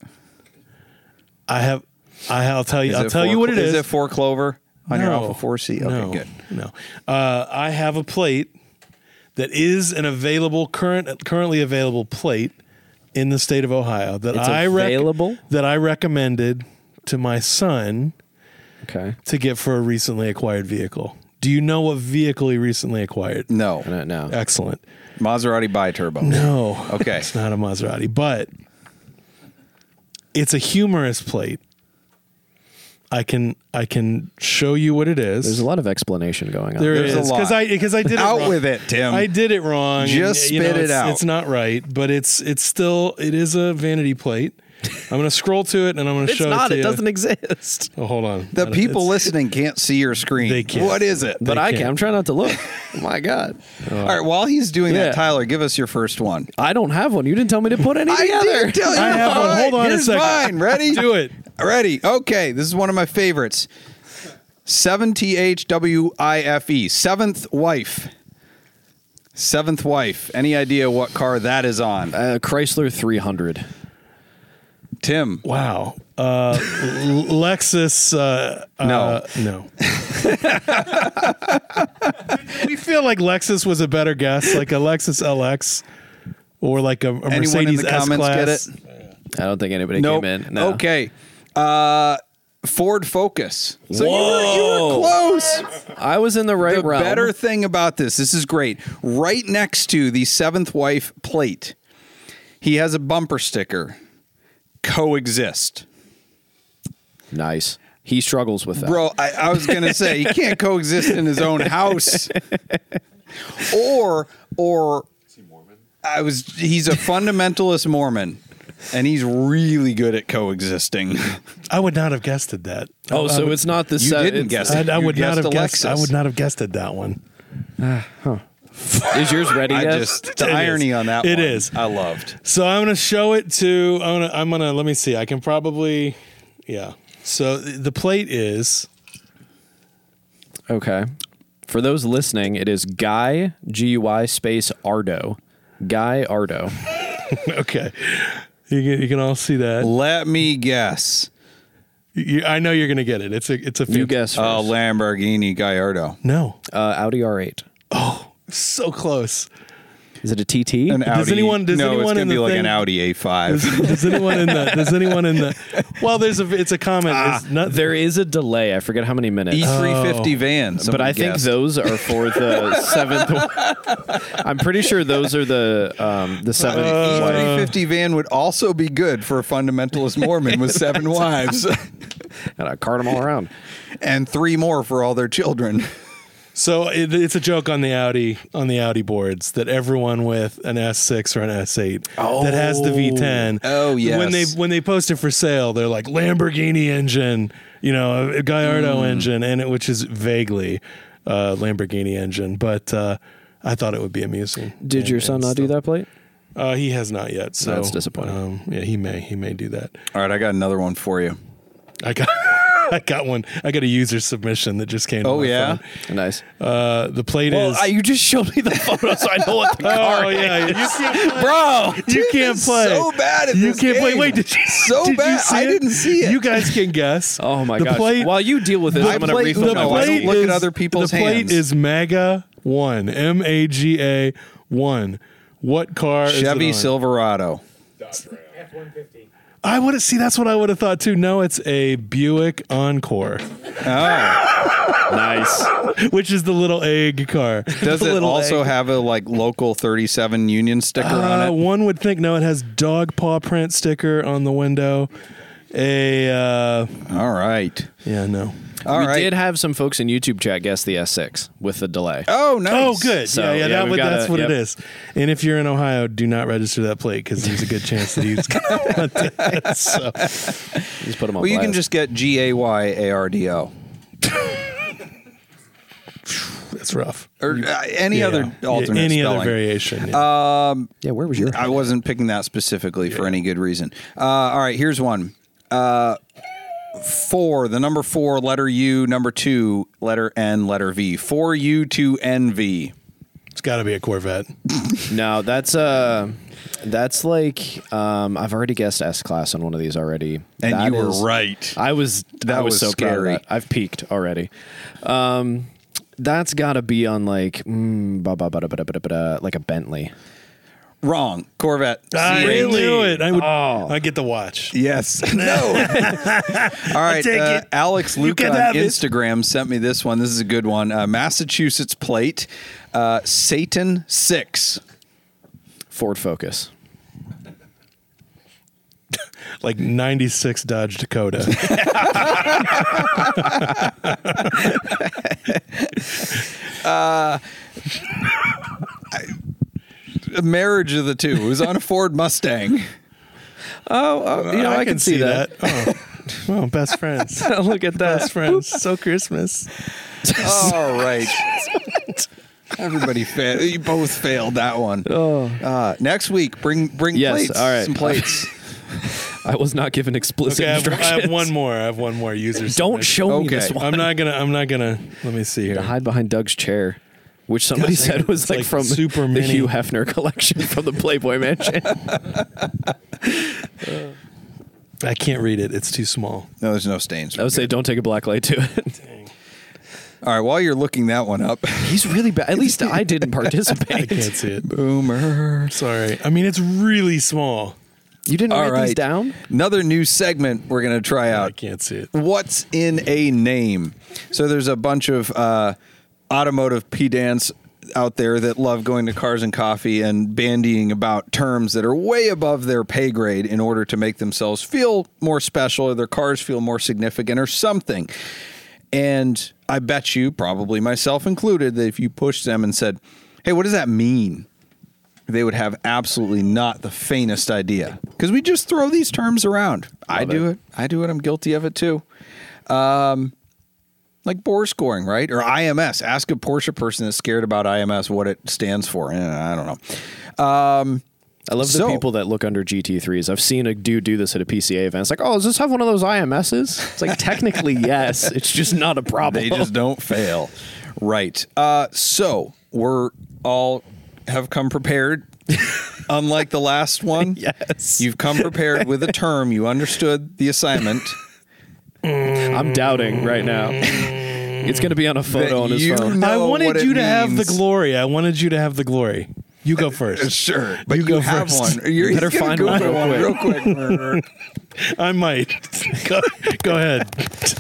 I have. I, I'll tell you. Is I'll tell you what it is. Is it four clover on no, your Alpha four C? Okay, no, good. No, uh, I have a plate that is an available current currently available plate in the state of Ohio that it's I rec- available that I recommended to my son. Okay. To get for a recently acquired vehicle. Do you know what vehicle he recently acquired? No. No. no. Excellent. Maserati bi-turbo. No. Okay. It's not a Maserati, but it's a humorous plate. I can I can show you what it is. There's a lot of explanation going on. There There's a is lot. because I because I did it Out wrong. with it, Tim. I did it wrong. Just and, you know, spit it it's, out. It's not right, but it's it's still it is a vanity plate. I'm going to scroll to it and I'm going to It's show not. it to It you. doesn't exist. Oh, hold on. The I don't- people it's- listening can't see your screen. They can't. What is it? But I can't. can. I'm trying not to look. Oh my God. All right, while he's doing Yeah. that, Tyler, give us your first one. I don't have one. You didn't tell me to put any I together. did tell you. I have All one. right, Hold on a here's second. mine. Ready? Do it. Ready. Okay, this is one of my favorites. seven T H W I F E. Seventh Wife. Seventh Wife. Any idea what car that is on? Uh, Chrysler three hundred. Tim. Wow. Uh, L- Lexus. Uh, No. Uh, no. We feel like Lexus was a better guess, like a Lexus L X or like a, a Anyone in Mercedes the comments S-Class. get it? I don't think anybody Nope. came in. No. Okay. Uh, Ford Focus. So you were, you were Whoa. close. I was in the right The realm. better thing about this, this is great. Right next to the seventh wife plate, he has a bumper sticker. Coexist. Nice. He struggles with that. Bro, I, I was going to say, he can't coexist in his own house. Or, or, I was, he's a fundamentalist Mormon, and he's really good at coexisting. I would not have guessed at that. Oh, I, so I would, it's not the You set. didn't it's- guess it. I, I You would not guessed have guessed. I Alexis. would not have guessed at that one. Is yours ready I yet? just, the It irony is. on that It one, is. I loved. So I'm gonna show it to. I'm gonna. I'm gonna. Let me see. I can probably. Yeah. So th- the plate is. Okay. For those listening, it is Guy, G U I space Ardo. Guy Ardo. Okay. You can, you can all see that. Let me guess. You, I know you're gonna get it. It's a. It's a. You fant- guess first. Oh, Lamborghini Gallardo. No. uh, Audi R eight. So close. Is it a T T? An Does Audi. anyone- does no, anyone it's in gonna be the like thing- an Audi A five. Does, does anyone in the? Does anyone in the? Well, there's a. It's a comment. Ah, It's not, There is a delay. I forget how many minutes. E three fifty van. but someone I think guessed. those are for the seventh. I'm pretty sure those are the um, the seventh. E wife. three fifty van would also be good for a fundamentalist Mormon with seven wives Gotta cart them all around. and three more for all their children. So it, it's a joke on the Audi on the Audi boards that everyone with an S six or an S eight that has the V ten. Oh, yes. When they when they post it for sale, they're like Lamborghini engine, you know, a Gallardo Mm. engine, and it, which is vaguely uh, Lamborghini engine. But uh, I thought it would be amusing. Did your And- son and not do stuff. that plate? Uh, he has not yet. So That's disappointing. Um, yeah, he may he may do that. All right, I got another one for you. I got. I got one. I got a user submission that just came. to Oh, my yeah? phone. Nice. Uh, the plate Well, is. I, you just showed me the photo, so I know what the car oh is. yeah, you can't play. Bro, You Tim can't is play. so bad at You this can't play. game. Wait, did you? So did bad. You see I it? didn't see it. You guys can guess. Oh my the gosh! Plate, While you deal with this, I I'm gonna played- refill the my plate- whiskey. look at other people's The plate hands. is MAGA one. M A G A one. What car? is Chevy it on? Silverado. I would have. See, that's what I would have thought too. No, it's a Buick Encore, Nice. which is the little egg car. Does The it little also egg. have a like local thirty-seven Union sticker Uh, on it? one would think no. It has dog paw print sticker on the window. A uh, All right. yeah, no. All we right. did have some folks in YouTube chat guess the S six with the delay. Oh, nice. Oh, good. So, yeah, yeah, yeah, that we've would, got that's a- what yep. it is. And if you're in Ohio, do not register that plate because there's a good chance that he's going to want that. So, Just put them on Well, you can blast. just get G A Y A R D O. that's rough. Or uh, any Yeah, other yeah. alternate Any spelling. other variation. yeah. yeah. Where was your? I wasn't picking that specifically for any good reason. Uh, all right, here's one. Uh, four, the number four, letter U, number two, letter N, letter V. Four U, two N V. It's got to be a Corvette. No, that's uh that's like um I've already guessed S class on one of these already. And That you were is- right. I was That I was, was so proud of scary. that. I've peaked already. Um that's got to be on like mm, ba, ba, ba, da, ba, da, ba, da, ba, da, like a Bentley. Wrong. Corvette. I Really? knew it. I would. Oh. I get the watch. Yes. No. All right. take Uh, it. Alex You Luke can on have it. Instagram sent me this one. This is a good one. Uh, Massachusetts plate, uh, Satan six. Ford Focus. like ninety-six Dodge Dakota. uh, I, a marriage of the two. It was on a Ford Mustang. Oh, oh you know, I, I can, can see, see that. that. Oh. oh, best friends. Look at that. Best friends. So Christmas. All right. Everybody failed. You both failed that one. Oh. Uh, next week, bring bring yes, plates. All right. Some plates. I was not given explicit okay, I have, instructions. I have one more. I have one more user. Don't show okay. me this one. I'm not gonna. I'm not gonna. Let me see here. To hide behind Doug's chair, which somebody Gosh, said was like, like from super the mini. Hugh Hefner collection from the Playboy Mansion. I can't read it. It's too small. No, there's no stains. I would say don't take a black light to it. All right, while you're looking that one up. He's really bad. At least I didn't I participate. can't see it. Boomer. Sorry. I mean, it's really small. You didn't All write right. these down? Another new segment we're going to try I out. can't see it. What's in a name? So there's a bunch of uh, automotive pedants out there that love going to Cars and Coffee and bandying about terms that are way above their pay grade in order to make themselves feel more special or their cars feel more significant or something. And I bet you, probably myself included, that if you pushed them and said, hey, what does that mean? They would have absolutely not the faintest idea. Because we just throw these terms around. I do it. it. I do it. I'm guilty of it too. Um, like bore scoring, right? Or I M S. Ask a Porsche person that's scared about I M S what it stands for. Eh, I don't know. Um, I love the so, people that look under G T threes. I've seen a dude do this at a P C A event. It's like, oh, does this have one of those I M Ss? It's like, technically, yes. It's just not a problem. They just don't fail. Right. Uh, so we're all have come prepared. Unlike the last one. Yes. You've come prepared with a term. You understood the assignment. I'm doubting right now. It's going to be on a photo That on his you phone. know I wanted what it you to have the means. glory. I wanted you to have the glory. You go first. Sure, but You you, go have first. one. You're You better he's gonna find one Google real one real quick. I might. Go, go ahead.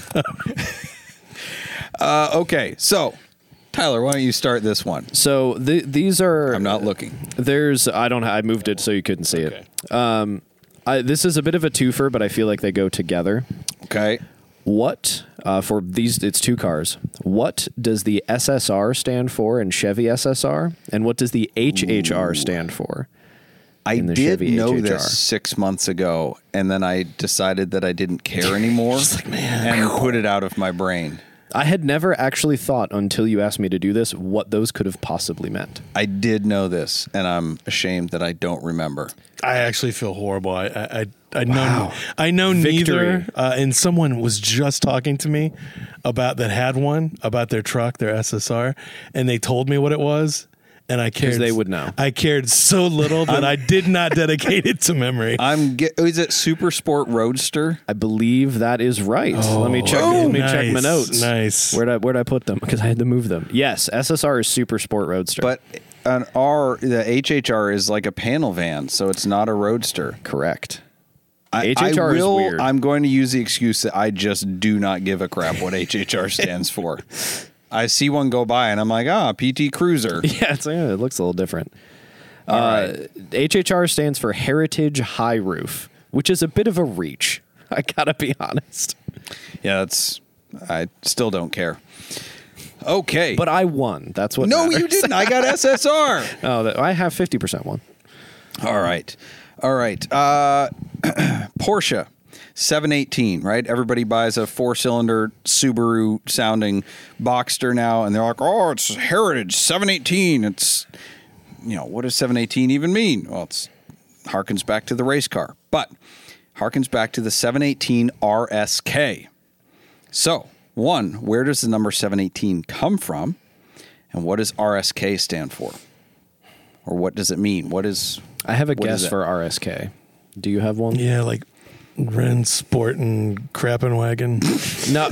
uh, okay, so Tyler, why don't you start this one? So th- these are. I'm not looking. There's. I don't. I moved it so you couldn't see Okay. it. Um, I, this is a bit of a twofer, but I feel like they go together. Okay. What uh, for these? It's two cars. What does the S S R stand for in Chevy S S R, and what does the H H R stand for? I in the did Chevy know H H R? this six months ago, and then I decided that I didn't care anymore Just like, man. and put it out of my brain. I had never actually thought until you asked me to do this what those could have possibly meant. I did know this, and I'm ashamed that I don't remember. I actually feel horrible. I I I, I know Wow. I know Victory. neither. Uh, and someone was just talking to me about that had one about their truck, their S S R, and they told me what it was, and I cared. they would know. I cared so little that I did not dedicate it to memory. I'm get, is it Super Sport Roadster? I believe that is right. Let me check. Oh, let me check my nice, notes. nice. Where'd I where'd I put them? Because I had to move them. Yes, S S R is Super Sport Roadster. But an R, the H H R is like a panel van, so it's not a Roadster. correct. I, H H R I is will, weird. I'm going to use the excuse that I just do not give a crap what H H R stands for. I see one go by and I'm like, ah, P T Cruiser. Yeah, it's, uh, it looks a little different. All Uh, right. H H R stands for Heritage High Roof, which is a bit of a reach. I gotta be honest. Yeah, that's. I still don't care. Okay, But I won. That's what. no, matters. you didn't. I got S S R. Oh, that, I have fifty percent one. All right, all right. Uh, Porsche seven eighteen, right? Everybody buys a four-cylinder Subaru sounding Boxster now, and they're like, "Oh, it's Heritage seven eighteen." It's, you know, what does seven eighteen even mean? Well, it's harkens back to the race car, but harkens back to the seven eighteen R S K. So, one, where does the number seven eighteen come from, and what does R S K stand for, or what does it mean? What is? I have a What is guess it? for R S K. Do you have one? Yeah, like Ren Sport and Crappin' Wagon. No.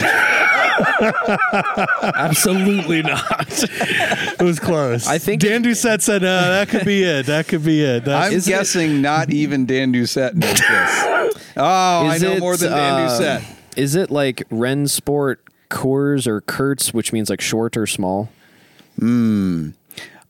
Absolutely not. It was close. I think- Dan Doucette said uh, that could be it. That could be it. That's, I'm Is it- guessing not even Dan Doucette knows this. Oh, I Is know it, more than Dan uh, Doucette. Is it like Ren Sport Coors or Kurtz, which means like short or small?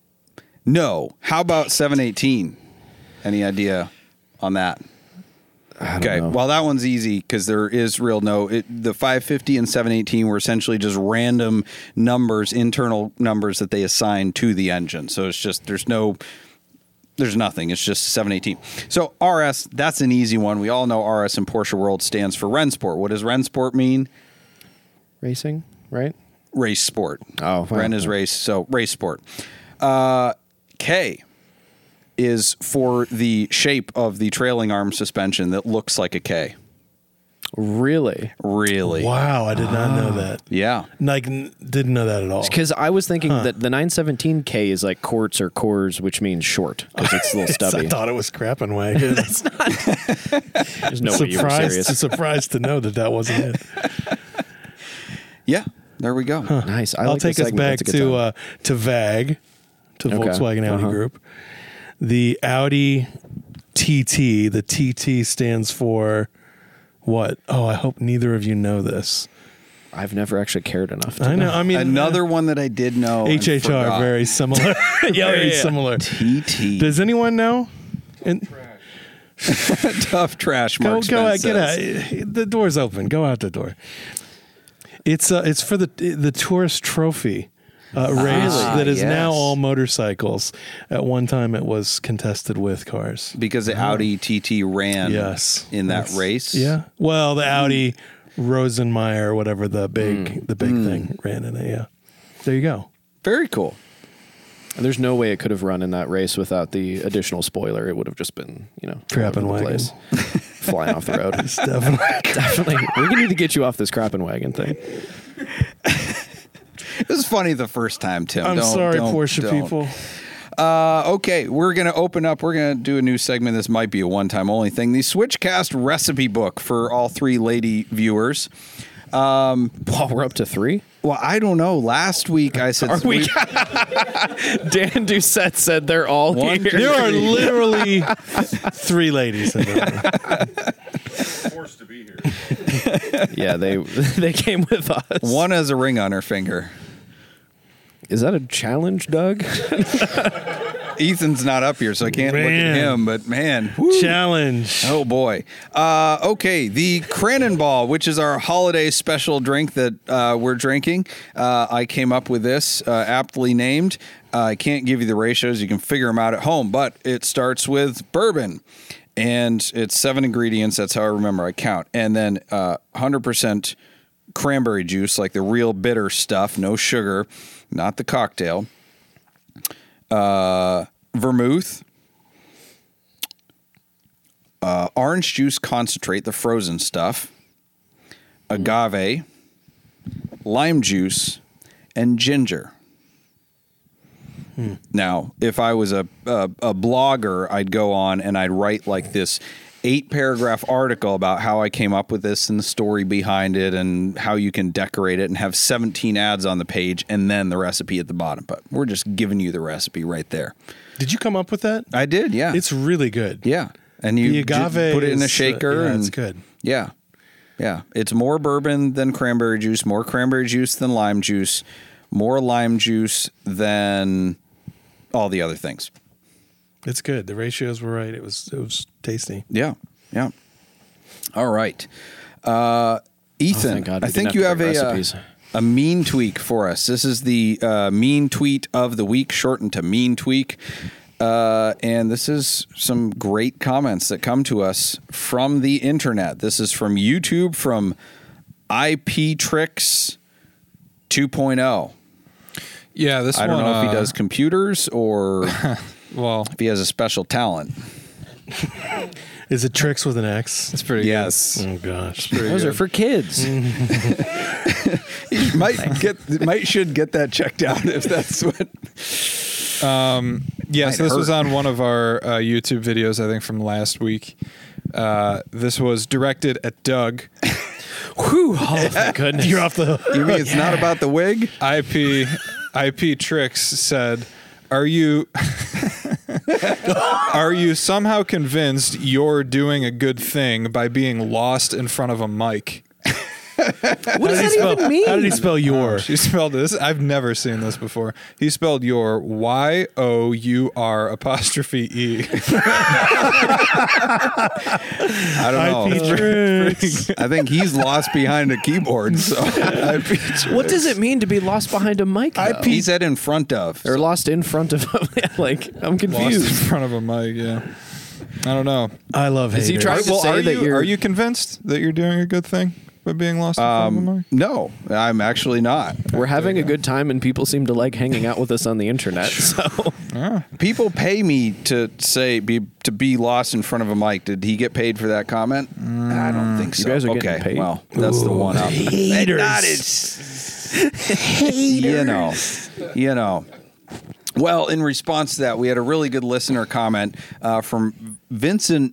No. How about seven eighteen? Any idea on that? Okay, know. well, that one's easy because there is real no. It, the five fifty and seven eighteen were essentially just random numbers, internal numbers that they assigned to the engine. So it's just, there's no, there's nothing. It's just seven eighteen. So R S, that's an easy one. We all know R S in Porsche world stands for Rennsport. What does Rennsport mean? Racing, right? Race sport. Oh, wow. Renn is race, so race sport. Uh, K is for the shape of the trailing arm suspension that looks like a K. Really? Really? Wow, I did not know that. Yeah. Like, n- didn't know that at all. Because I was thinking that the nine seventeen K is like quartz or cores, which means short because it's a little stubby. I thought it was crap and wagon. That's not. There's no way you were surprised, serious. surprised to know that that wasn't it. Yeah. There we go. Nice. I I'll like the take us segment. back That's a good to time. uh, to V A G, to Okay. Volkswagen Audi Uh-huh. Group. The Audi T T. The T T stands for what? Oh, I hope neither of you know this. I've never actually cared enough to I know. I mean, Another one that I did know. and H H R, forgot. very similar. very yeah, yeah. similar. T T. Does anyone know? And Tough trash. go Mark go out, Spence get says. out. The door's open. Go out the door. It's uh, it's for the the Tourist Trophy uh, race Ah, that is yes. now all motorcycles. At one time, it was contested with cars. Because the Audi T T ran Yes, in that Yes. race. Yeah. Well, the Audi Rosenmeyer, whatever the big the big thing, ran in it. Yeah. There you go. Very cool. There's no way it could have run in that race without the additional spoiler. It would have just been, you know, Crap all and over the wagon. place. Flying off the road. It's definitely. Definitely. We're going to need to get you off this crap and wagon thing. It was funny the first time, Tim. I'm Don't- sorry, don't- Porsche don't. people. Uh, okay, we're going to open up. We're going to do a new segment. This might be a one-time only thing. The Switchcast recipe book for all three lady viewers. Well, we're up to three. Well, I don't know. Last week I said Are we? Dan Doucette said they're all One, here. two, There are literally three ladies in there. Forced to be here. Yeah, they they came with us. one has a ring on her finger. Is that a challenge, Doug? Ethan's not up here, so I can't look at Man. him. But man, whoo. Challenge. Oh boy. Uh, okay, the Cannonball, which is our holiday special drink that uh, we're drinking. Uh, I came up with this, uh, aptly named. Uh, I can't give you the ratios; you can figure them out at home. But it starts with bourbon, and it's seven ingredients. That's how I remember. I count, and then uh, one hundred percent cranberry juice, like the real bitter stuff, no sugar, not the cocktail. Uh, vermouth, uh, orange juice concentrate, the frozen stuff, agave, lime juice, and ginger. Now, if I was a, a a blogger, I'd go on and I'd write like this eight paragraph article about how I came up with this and the story behind it and how you can decorate it and have seventeen ads on the page and then the recipe at the bottom. But we're just giving you the recipe right there. Did you come up with that? I did, yeah. It's really good. yeah. And you The j- agave put it in a is, uh, shaker. yeah, and it's good. Yeah. Yeah. It's more bourbon than cranberry juice, more cranberry juice than lime juice, more lime juice than all the other things. It's good. The ratios were right. It was it was tasty. Yeah. Yeah. All right. Uh, Ethan, Oh, thank God we I think didn't you have have to a, pick uh, recipes. a mean tweak for us. This is the uh, mean tweet of the week, shortened to mean tweak. Uh, and this is some great comments that come to us from the internet. This is from YouTube, from I P Tricks two point oh. Yeah, this I don't one, know if he uh, does computers or Well, if he has a special talent. Is it tricks with an X? it's pretty Yes. Oh gosh. good. Pretty Those good. are for kids. You might get, might should get that checked out if that's what. Um, yeah, Might so this was hurt. on one of our uh, YouTube videos, I think, from last week. Uh, this was directed at Doug. Whew. Oh, thank goodness. You're off the hook. You mean it's not about the wig? I P I P Tricks said, "Are you are you somehow convinced you're doing a good thing by being lost in front of a mic?" What does that even mean? How did he spell your? She spelled this. I've never seen this before. He spelled your Y O U R apostrophe E. I don't I P know. tricks. I think he's lost behind a keyboard. So What does it mean to be lost behind a mic? Though? he said in front of. Or lost in front of like I'm Lost in confused. front of a mic. Yeah. I don't know. I love Is he haters. trying to well, say are that you you're are you convinced that you're doing a good thing by being lost in front of a mic? No, I'm actually not. We're having a good time and people seem to like hanging out with us on the internet. So People pay me to say be to be lost in front of a mic. Did he get paid for that comment? I don't think so. guys are getting okay, paid. well, that's the one up. haters. Not it's- You know, you know. Well, in response to that, we had a really good listener comment uh, from Vincent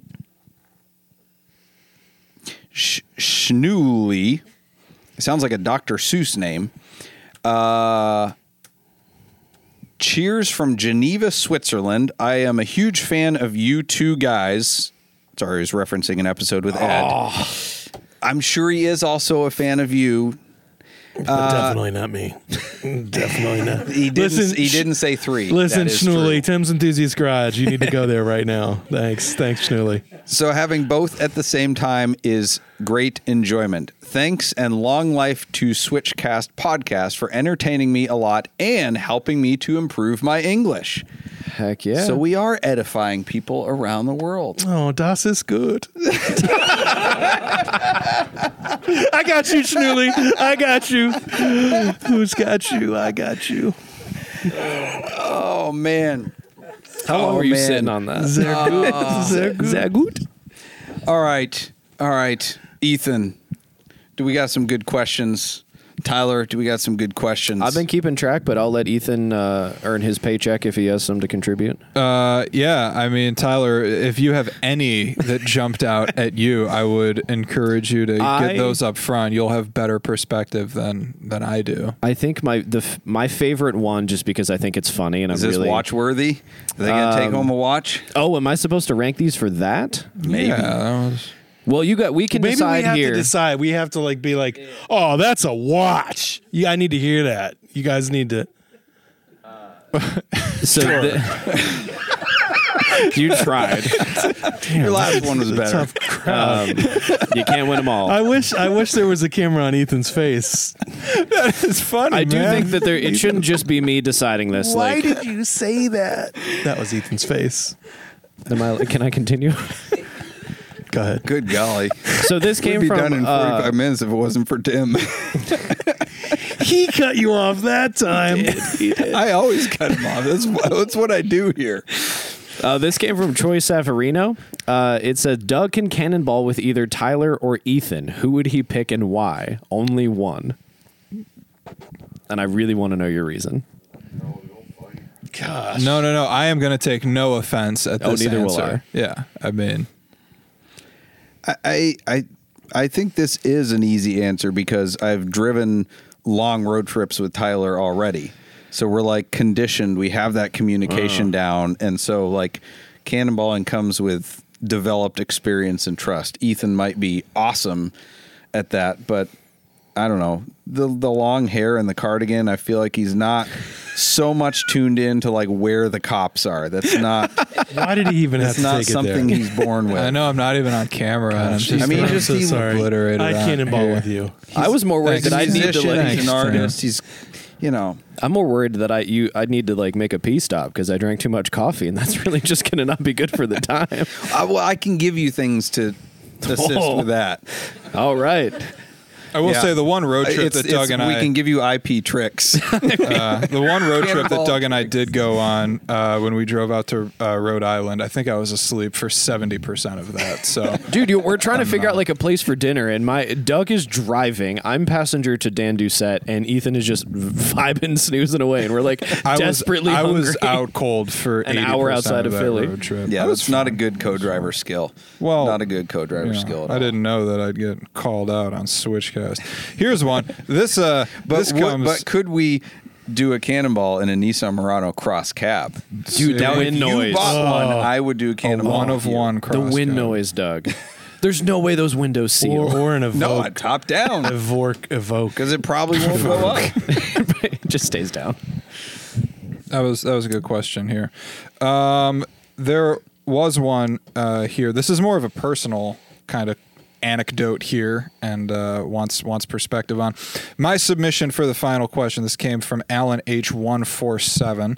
Sh- Schnooley. It sounds like a Doctor Seuss name. Uh, cheers from Geneva, Switzerland. I am a huge fan of you two guys. Sorry, I was referencing an episode with Ed. I'm sure he is also a fan of you. But definitely not me. Definitely not. He didn't. Listen, he Sh- didn't say three. Listen, That is Schnooley, true. Tim's Enthusiast Garage. You need to go there right now. Thanks. Thanks, Schnooley. So having both at the same time is great enjoyment. Thanks and long life to Switchcast Podcast for entertaining me a lot and helping me to improve my English. heck yeah. So we are edifying people around the world. Oh, das is good. I got you, Schnooley. I got you. Who's got you? I got you. Oh man. How long Oh, were you man. sitting on that? Sehr gut. Sehr gut. Sehr gut. All right. All right. Ethan, do we got some good questions? Tyler, do we got some good questions? I've been keeping track, but I'll let Ethan uh, earn his paycheck if he has some to contribute. Uh, yeah, I mean, Tyler, if you have any that jumped out at you, I would encourage you to I- get those up front. You'll have better perspective than than I do. I think my the f- my favorite one, just because I think it's funny and Is I'm this really watch worthy? Are they gonna take Um, home a watch? Oh, am I supposed to rank these for that? Maybe. Yeah, that was- Well, you got. We can Maybe decide we have here. to decide. We have to like be like, oh, that's a watch. Yeah, I need to hear that. You guys need to. So the- you tried. Your last one was better. Tough crowd. Um, you can't win them all. I wish. I wish there was a camera on Ethan's face. it's funny. I do man. think that there. It shouldn't just be me deciding this. Why like, did you say that? That was Ethan's face. am I? Can I continue? Go ahead. Good golly. So this We'd came be from. done in uh, forty-five minutes if it wasn't for Tim. He cut you off that time. I always cut him off. That's what, that's what I do here. Uh, this came from Troy Savarino. Uh, it said, Doug can cannonball with either Tyler or Ethan. Who would he pick and why? Only one. And I really want to know your reason. Gosh. No, no, no. I am going to take no offense at Oh, this neither will answer. Yeah, I mean, I, I I think this is an easy answer because I've driven long road trips with Tyler already. So we're like conditioned. We have that communication down. And so like cannonballing comes with developed experience and trust. Ethan might be awesome at that, but I don't know. The the long hair and the cardigan, I feel like he's not so much tuned in to like where the cops are. That's not Why did he even have that's to not take something it there? he's born with. I know I'm not even on camera. and I'm Gosh, just, I mean, I'm just so he sorry. obliterated I that cannonball here. with you. I was more worried He's that a I need to musician, like. he's an Thanks, artist. He's, you know, I'm more worried that I you I need to like make a pee stop because I drank too much coffee and that's really just gonna not be good for the time. I, well, I can give you things to assist Oh. with that. All right. I will Yeah. say the one road trip It's- that Doug it's- and we I can give you I P tricks. uh, the one road trip that Cannonball Doug and I did go on uh, when we drove out to uh, Rhode Island, I think I was asleep for seventy percent of that. So Dude, you, we're trying to figure out like a place for dinner, and my Doug is driving. I'm passenger to Dan Doucette, and Ethan is just vibing, snoozing away, and we're like I desperately was I hungry. was out cold for An eighty hour percent outside of that Philly. road trip. Yeah, That was that's not a fun. good co-driver skill. Well, not a good co-driver You know, skill at I all. didn't know that I'd get called out on Switchcast. Here's one. This uh, But, this what- comes. but could we do a cannonball in a Nissan Murano cross cab? Dude, the Now, wind If noise. you bought Oh. one, I would do a a cannonball. one of with you. one The cross wind cab. noise, Doug. There's no way those windows seal. Or, or an evoke. No, top down. Evoke, evoke. Because it probably won't go up. It just stays down. That was that was a good question here. Um, there was one uh, here. This is more of a personal kind of anecdote here, and uh, wants wants perspective on my submission for the final question. This came from Alan H one four seven.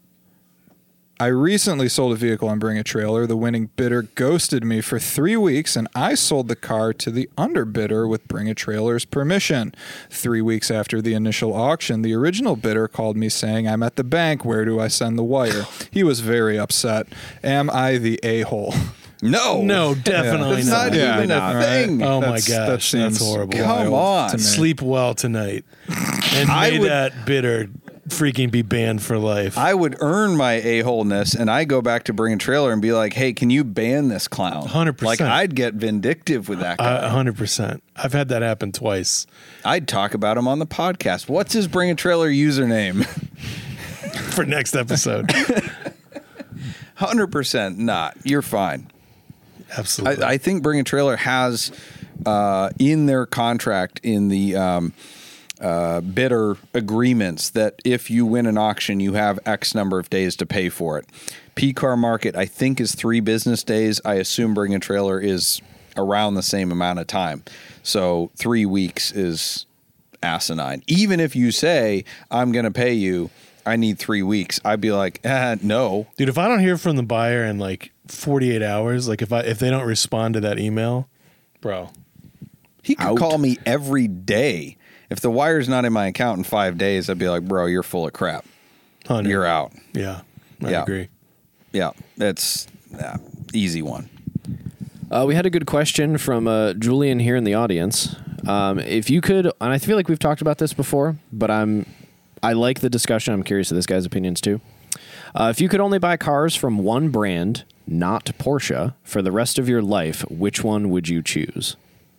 I recently sold a vehicle on Bring a Trailer. The winning bidder ghosted me for three weeks, and I sold the car to the underbidder with Bring a Trailer's permission. Three weeks after the initial auction, the original bidder called me saying, I'm at the bank. Where do I send the wire? He was very upset. Am I the a-hole? No. No, definitely That's not not. even Yeah, a thing. Oh my That's- gosh, that that's seems horrible. Come wild on. to me. Sleep well tonight. And I may would- that bidder freaking be banned for life. I would earn my a-holeness, and I go back to Bring a Trailer and be like, hey, can you ban this clown? one hundred percent. Like, I'd get vindictive with that guy. I- one hundred percent. I've had that happen twice. I'd talk about him on the podcast. What's his Bring a Trailer username? For next episode. one hundred percent not. You're fine. Absolutely. I, I think Bring a Trailer has uh, in their contract in the um, uh, bidder agreements that if you win an auction, you have X number of days to pay for it. P Car Market, I think, is three business days. I assume Bring a Trailer is around the same amount of time. So three weeks is asinine. Even if you say, I'm going to pay you, I need three weeks, I'd be like, eh, no. Dude, if I don't hear from the buyer in like forty-eight hours, like if I if they don't respond to that email, bro. He could Out. call me every day. If the wire's not in my account in five days, I'd be like, bro, you're full of crap. one hundred. You're out. Yeah. I Yeah. agree. Yeah, that's yeah, easy one. Uh, we had a good question from uh, Julian here in the audience. Um, if you could, and I feel like we've talked about this before, but I'm, I like the discussion. I'm curious of this guy's opinions too. Uh, if you could only buy cars from one brand, not Porsche, for the rest of your life, which one would you choose?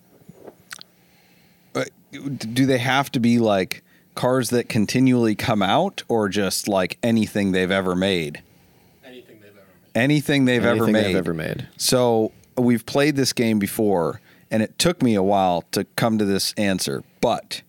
Do they have to be like cars that continually come out, or just like anything they've ever made? Anything they've ever made. Anything they've ever Anything made. they've ever made. So we've played this game before, and it took me a while to come to this answer. But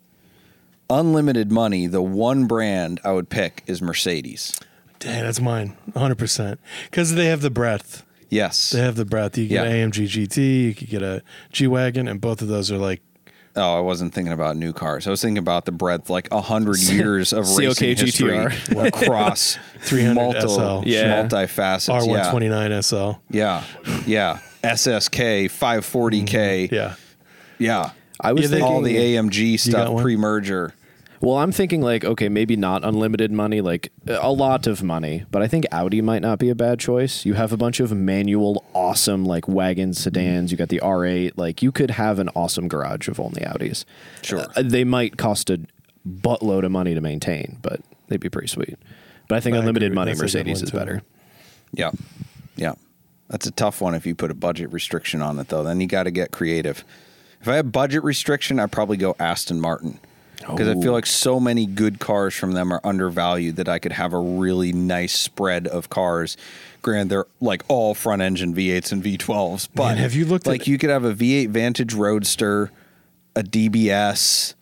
unlimited money, the one brand I would pick is Mercedes. Dang, that's mine. one hundred percent. Because they have the breadth. Yes. They have the breadth. You get Yeah. an A M G G T, you could get a G-Wagon, and both of those are like, Oh, I wasn't thinking about new cars. I was thinking about the breadth, like a hundred years of C O K racing G T R. history across three hundred multi, S L. Yeah. multi-facets. R one Yeah. twenty-nine S L. Yeah, yeah. S S K, five forty K. Yeah. Yeah. I was Yeah, they- thinking All the A M G got stuff one? pre-merger. Well, I'm thinking like, okay, maybe not unlimited money, like a lot of money, but I think Audi might not be a bad choice. You have a bunch of manual, awesome like wagon sedans. You got the R eight. Like you could have an awesome garage of only Audis. Sure. Uh, they might cost a buttload of money to maintain, but they'd be pretty sweet. But I think I unlimited agree. money, That's a good Mercedes one, is too. better. Yeah. Yeah. That's a tough one if you put a budget restriction on it, though. Then you got to get creative. If I have budget restriction, I'd probably go Aston Martin. Because I feel like so many good cars from them are undervalued that I could have a really nice spread of cars. Granted, they're like all front engine V eights and V twelves. But Man, have you looked at- like you could have a V eight Vantage Roadster, a D B S,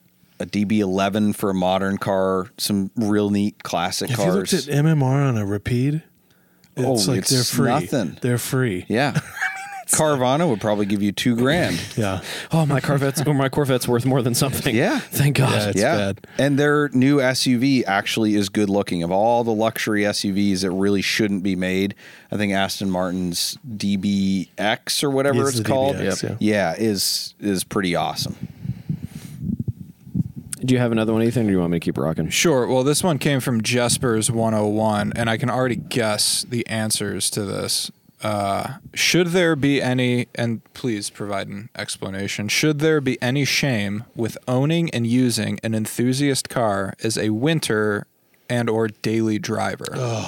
a D B eleven for a modern car, some real neat classic Have you cars. looked at M M R on a Rapide? It's Oh, like it's they're free. nothing. They're free. Yeah. Carvana would probably give you two grand. Yeah. Oh, my Corvette's or my Corvette's worth more than something. Yeah. Thank God. Yeah, it's yeah. bad. And their new S U V actually is good looking. Of all the luxury S U Vs that really shouldn't be made, I think Aston Martin's D B X or whatever It's it's, the called, D B X, yeah. yeah. is is pretty awesome. Do you have another one, Ethan, or do you want me to keep rocking? Sure. Well, this one came from Jespers one oh one, and I can already guess the answers to this. Uh, should there be any, and please provide an explanation, should there be any shame with owning and using an enthusiast car as a winter and or daily driver?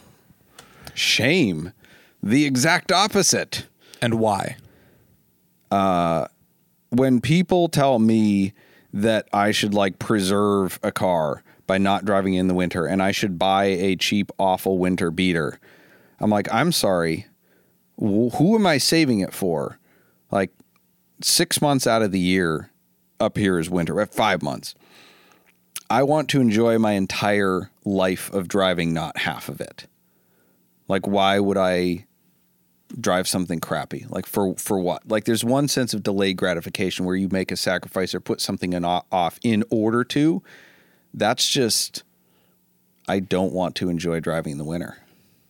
Shame. The exact opposite. And why? When people tell me that I should like preserve a car by not driving in the winter and I should buy a cheap, awful winter beater, I'm like, I'm sorry. Wh- Who am I saving it for? Like six months out of the year up here is winter, right? Five months. I want to enjoy my entire life of driving, not half of it. Like, why would I drive something crappy? Like, for, for what? Like, there's one sense of delayed gratification where you make a sacrifice or put something in, off in order to. That's just, I don't want to enjoy driving in the winter.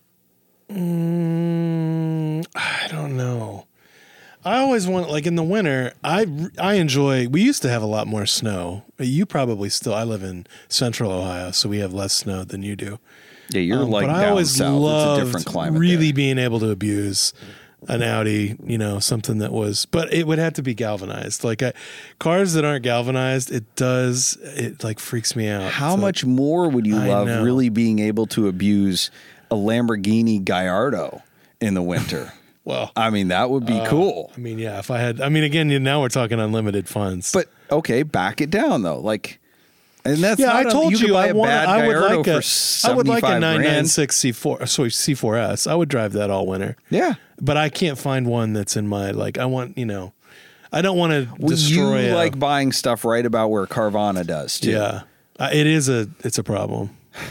Mm, I don't know. I always want, like in the winter, I, I enjoy, we used to have a lot more snow. You probably still, I live in central Ohio, so we have less snow than you do. Yeah, you're Um, like but down I always south. loved It's a different climate. really there. being able to abuse an Audi, you know, something that was, but it would have to be galvanized. Like I, cars that aren't galvanized, it does, it like freaks me out. How It's much like, more would you I love know. really being able to abuse a Lamborghini Gallardo in the winter? well, I mean, that would be cool. I mean, yeah, if I had, I mean, again, you- now we're talking unlimited funds. But okay, back it down though. Like, and that's yeah, not I a- told you, you, could buy I a want. bad I would Gallardo like a. for I would like a seventy-five nine grand. ninety-six C four. Sorry, C four S. I would drive that all winter. Yeah. But I can't find one that's in my like. I want you know, I don't want to Well, destroy. you a- like buying stuff right about where Carvana does too. yeah, uh, it is a. It's a problem.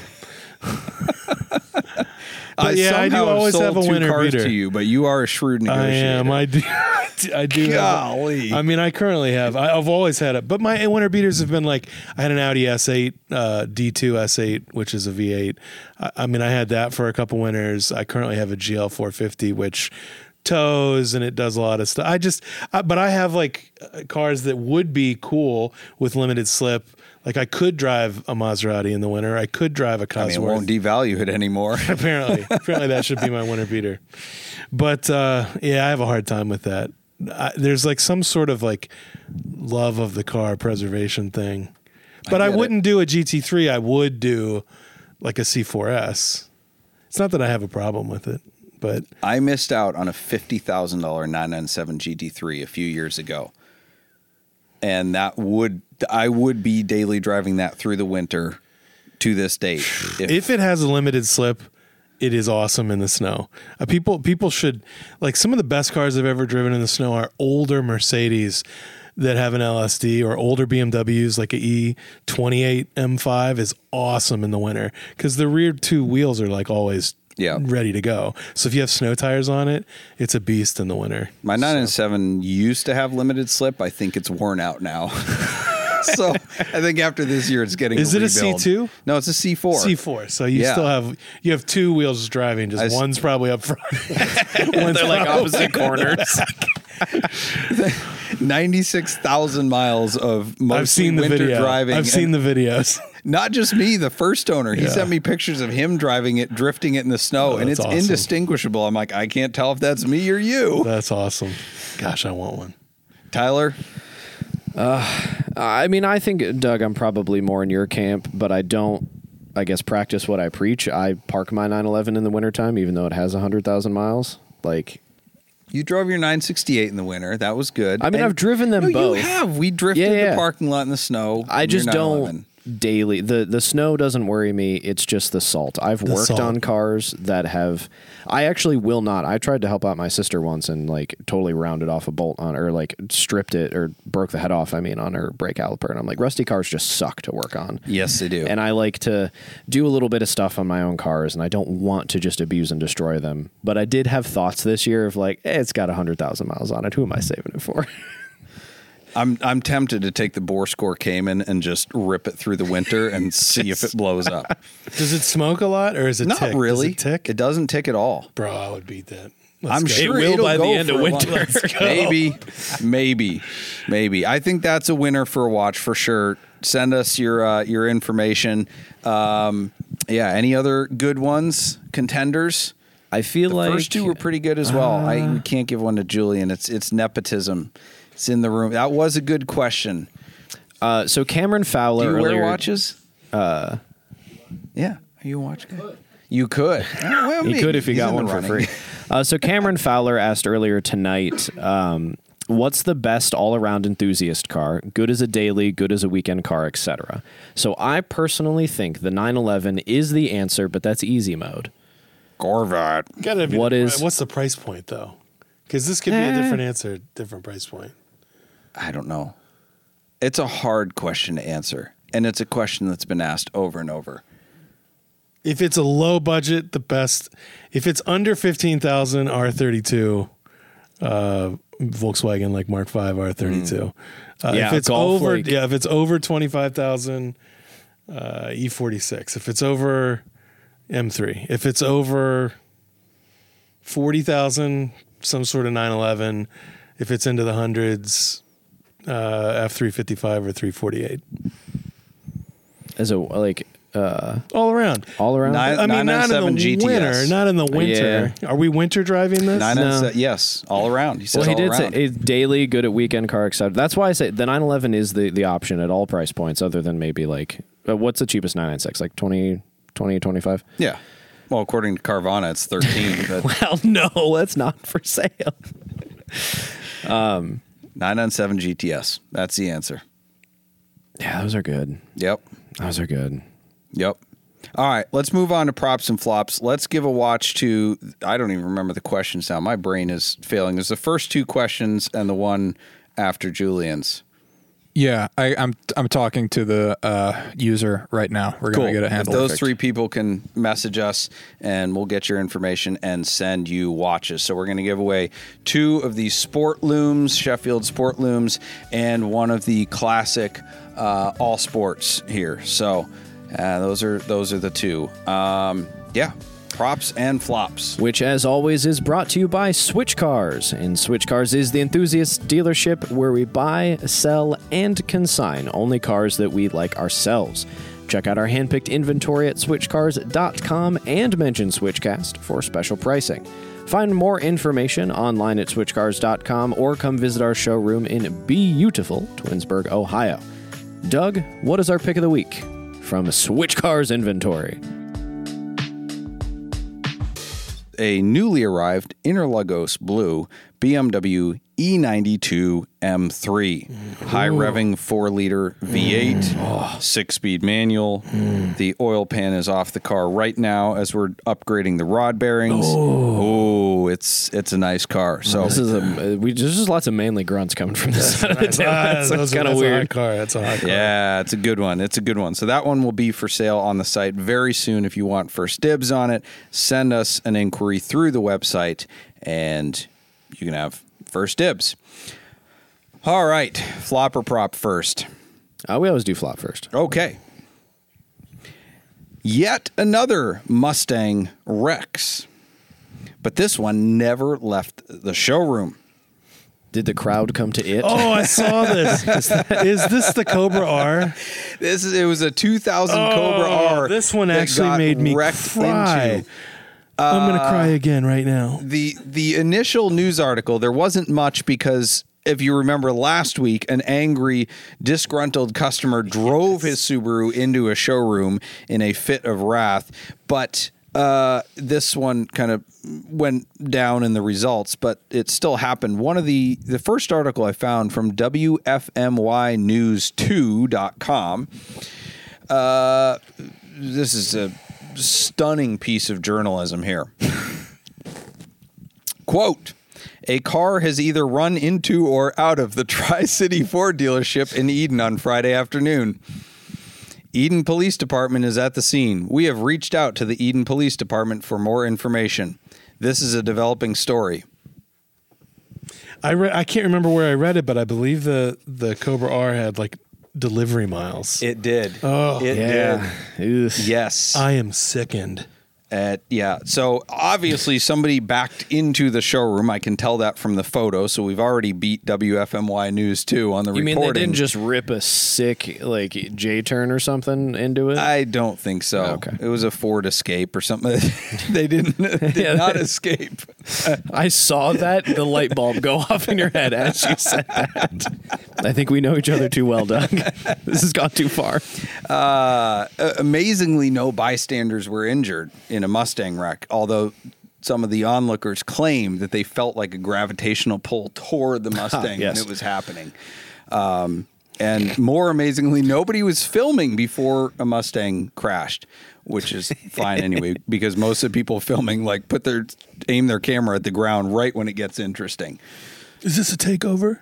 I But yeah, I do somehow always sold have a two winter cars beater. to you, but you are a shrewd I negotiator. am. I do. I do. have a- Golly. I mean, I currently have. I, I've always had it, but my winter beaters have been like I had an Audi S eight, uh, D two S eight, which is a V eight. I, I mean, I had that for a couple winters. I currently have a G L four fifty, which tows and it does a lot of stuff. I just, I, but I have like uh, cars that would be cool with limited slip. Like I could drive a Maserati in the winter. I could drive a I mean, it Cosworth. won't devalue it anymore. apparently, apparently that should be my winter beater. But uh, yeah, I have a hard time with that. I, there's like some sort of like love of the car preservation thing. But I, get it. wouldn't do a G T three. I would do like a C four S. It's not that I have a problem with it, but I missed out on a fifty thousand dollars nine ninety-seven G T three a few years ago. And that would, I would be daily driving that through the winter to this date. If, if it has a limited slip, it is awesome in the snow. Uh, people people should like some of the best cars I've ever driven in the snow are older Mercedes that have an L S D or older B M Ws like a E twenty-eight M five is awesome in the winter because the rear two wheels are like always Yeah. ready to go. So if you have snow tires on it, it's a beast in the winter. my nine ninety-seven used to have limited slip. I think it's worn out now. So I think after this year, it's getting Is it a rebuild. C two? No, it's a C four. C four. So you Yeah. still have you have two wheels driving. Just I s- one's probably up front. one's They're like probably- opposite corners. ninety-six thousand miles of mostly I've seen the winter video. driving. I've seen and the videos. Not just me, the first owner. He Yeah. sent me pictures of him driving it, drifting it in the snow, Oh, and that's it's awesome. indistinguishable. I'm like, I can't tell if that's me or you. That's awesome. Gosh, I want one. Tyler, I mean, I think, Doug, I'm probably more in your camp, but I don't, I guess, practice what I preach. I park my nine eleven in the wintertime, even though it has one hundred thousand miles. Like, you drove your nine sixty-eight in the winter. That was good. I mean, And- I've driven them no, both. You have. We drifted Yeah, yeah. the parking lot in the snow. I in your just nine don't eleven. daily. The the snow doesn't worry me. It's just the salt. I've The worked salt. on cars that have. I actually will not. I tried to help out my sister once and like totally rounded off a bolt on her, like stripped it or broke the head off. I mean, on her brake caliper, and I'm like, rusty cars just suck to work on. Yes, they do. And I like to do a little bit of stuff on my own cars, and I don't want to just abuse and destroy them. But I did have thoughts this year of like, eh, it's got one hundred thousand miles on it. Who am I saving it for? I'm I'm tempted to take the bore score Cayman and just rip it through the winter and see if it blows up. Does it smoke a lot or is it Not tick? really. Does it tick? It doesn't tick at all. Bro, I would beat that. Let's I'm go. sure will it'll by the go end of for a winter. while. Let's go. Maybe, maybe, maybe. I think that's a winner for a watch for sure. Send us your uh, your information. Um, yeah. Any other good ones? Contenders. I feel The like first two were pretty good as well. I we can't give one to Julian. It's it's nepotism. It's in the room. That was a good question. Uh, so Cameron Fowler Do you earlier. wear watches? Uh, yeah. Are you a watch guy? You could. Well, He maybe. could if he He's got in the one for running. free. Uh, so Cameron Fowler asked earlier tonight, um, what's the best all-around enthusiast car? Good as a daily, good as a weekend car, et cetera. So I personally think the nine eleven is the answer, but that's easy mode. Corvette. Gotta be What the- is- what's the price point though? Because this could be a different answer, different price point. I don't know. It's a hard question to answer, and it's a question that's been asked over and over. If it's a low budget, the best. If it's under fifteen thousand, R thirty-two, uh, Volkswagen like Mark five R thirty-two. Uh, Yeah, if it's Golf over, Lake. yeah, if it's over twenty-five thousand, uh, E forty-six. If it's over M three. If it's over forty thousand, some sort of nine eleven. If it's into the hundreds, uh, F three fifty-five or three forty-eight. As a like uh, All around. all around. Nine- I mean, not in the 997 G T S. winter. Not in the winter. Are we winter driving this? Nine No. and se- yes, all around. He says Well, he all did around. say it's daily, good at weekend car, et cetera. That's why I say the nine eleven is the, the option at all price points, other than maybe like uh, what's the cheapest nine ninety-six? Like twenty, twenty, twenty-five? Yeah. Well, according to Carvana, it's thirteen. But Well, no, that's not for sale. nine ninety-seven G T S. That's the answer. Yeah, those are good. Yep. Those are good. Yep. All right, let's move on to props and flops. Let's give a watch to, I don't even remember the questions now. My brain is failing. There's the first two questions and the one after Julian's. Yeah, I, I'm I'm talking to the uh, user right now. We're gonna get it If handled. those three people can message us, and we'll get your information and send you watches. So we're going to give away two of the Sport Looms, Sheffield Sport Looms, and one of the classic uh, All Sports here. So uh, those are those are the two. Um, yeah, props and flops. Which, as always, is brought to you by Switch Cars. And Switch Cars is the enthusiast dealership where we buy, sell, and consign only cars that we like ourselves. Check out our handpicked inventory at switch cars dot com and mention Switchcast for special pricing. Find more information online at switch cars dot com or come visit our showroom in beautiful Twinsburg, Ohio. Doug, what is our pick of the week from Switch Cars inventory? A newly arrived Interlagos blue B M W E ninety-two M three. High revving four liter V eight, six speed manual. The oil pan is off the car right now as we're upgrading the rod bearings. Oh, it's it's a nice car. So This is a we there's just lots of manly grunts coming from this side of the town. Ah, It's those are- kind of that's a hot weird. car. That's a hot car. yeah, it's a good one. It's a good one. So that one will be for sale on the site very soon. If you want first dibs on it, send us an inquiry through the website and you can have first dibs. All right, flop or prop first. Uh, we always do flop first. Okay. Yet another Mustang Rex. But this one never left the showroom. Did the crowd come to it? Oh, I saw this. Is, that, is this the Cobra R? This is it was a two thousand Oh, Cobra R. this one that actually got made me wrecked cry. into. I'm gonna cry again right now. The the initial news article, there wasn't much because if you remember last week, an angry, disgruntled customer drove his Subaru into a showroom in a fit of wrath. But uh, this one kind of went down in the results, but it still happened. One of the the first article I found from W F M Y news two dot com. Uh, this is a stunning piece of journalism here. Quote, a car has either run into or out of the Tri-City Ford dealership in Eden on Friday afternoon. Eden Police Department is at the scene. We have reached out to the Eden Police Department for more information. This is a developing story. I re- I can't remember where I read it, but I believe the the Cobra R had like delivery miles. It did. Oh, it yeah. did. Ugh. Yes. I am sickened. Uh, yeah. So obviously somebody backed into the showroom. I can tell that from the photo. So we've already beat W F M Y News two on the You mean reporting. they didn't just rip a sick like J turn or something into it? I don't think so. Okay. It was a Ford Escape or something. They didn't did Yeah, not they- escape. I saw that the light bulb go off in your head as you said that. I think we know each other too well, Doug. This has gone too far. Uh, amazingly, no bystanders were injured in a Mustang wreck, although some of the onlookers claimed that they felt like a gravitational pull toward the Mustang yes. when it was happening. Um, And more amazingly, nobody was filming before a Mustang crashed, which is fine anyway, because most of the people filming like put their aim their camera at the ground right when it gets interesting. Is this a takeover?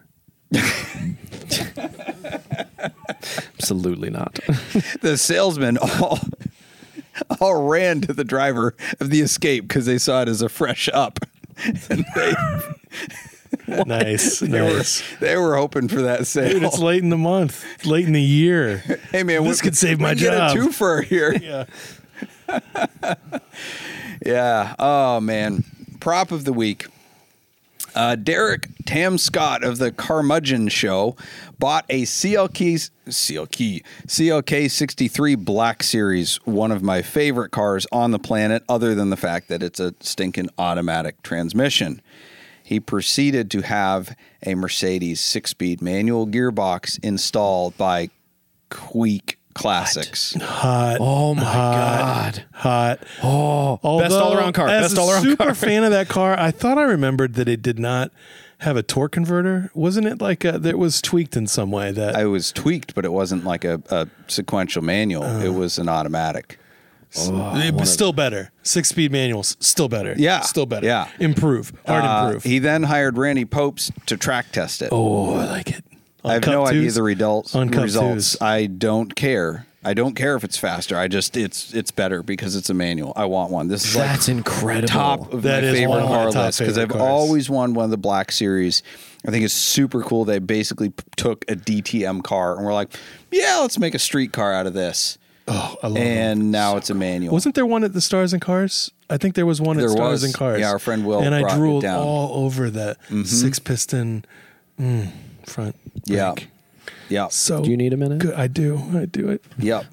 Absolutely not. The salesmen all all ran to the driver of the Escape because they saw it as a fresh up. And they, Nice, they, nice. were, they were hoping for that sale. Dude, it's late in the month, late in the year. Hey man, This we- could save my we get job. a twofer here. Yeah. Yeah. Oh man. Prop of the week. Uh, Derek Tam Scott of the Carmudgeon Show bought a C L K C L K C L K sixty-three Black Series, one of my favorite cars on the planet, other than the fact that it's a stinking automatic transmission. He proceeded to have a Mercedes six-speed manual gearbox installed by Queek Classics. Hot. Oh my hot, God. Hot. Oh, Although, best all around car. As Best a all around super car. fan of that car, I thought I remembered that it did not have a torque converter. Wasn't it like a, that was tweaked in some way? That I was tweaked, but it wasn't like a, a sequential manual. Uh. It was an automatic. it was still better. Six speed manuals, still better. Yeah. still better. Yeah. improve, hard Uh, improve. he then hired Randy Popes to track test it. oh, I like it. I have On no Cup idea twos? the results. On Cup results. twos. I don't care. I don't care if it's faster. I just it's it's better because it's a manual. I want one. This is like That's incredible. top of That my is favorite one of my car top list because I've favorite cars. always wanted one of the Black Series. I think it's super cool. They basically p- took a D T M car and we're like, yeah, let's make a street car out of this. Oh, I love And them. now it's a manual. Wasn't there one at the Stars and Cars? I think there was one There at Stars was. and Cars. Yeah, our friend Will and I brought it drooled down. all over that six piston mm, front. Yeah. brake. Yeah. So Do you need a minute? Good. I do. I do it. Yep.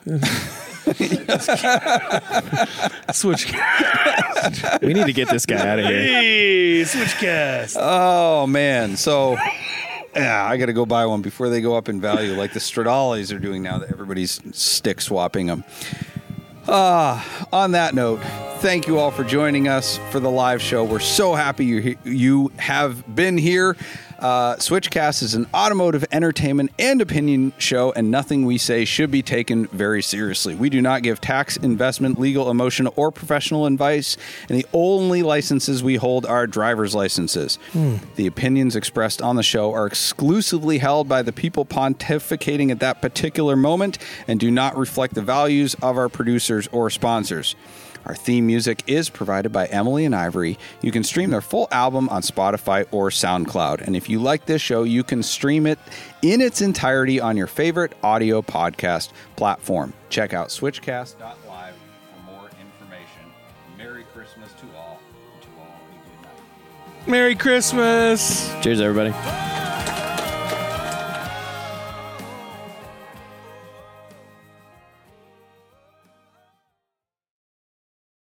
Switch. We need to get this guy out of here. Hey, switch cast. Oh man. So yeah, I got to go buy one before they go up in value, like the Stradales are doing now that everybody's stick swapping them. Uh, on that note, thank you all for joining us for the live show. We're so happy you he- you have been here. Uh, Switchcast is an automotive entertainment and opinion show, and nothing we say should be taken very seriously. We do not give tax, investment, legal, emotional, or professional advice, and the only licenses we hold are driver's licenses. The opinions expressed on the show are exclusively held by the people pontificating at that particular moment and do not reflect the values of our producers or sponsors. Our theme music is provided by Emily and Ivory. You can stream their full album on Spotify or SoundCloud. And if you like this show, you can stream it in its entirety on your favorite audio podcast platform. Check out switchcast dot live for more information. Merry Christmas to all. And to all a good night. Merry Christmas. Cheers, everybody.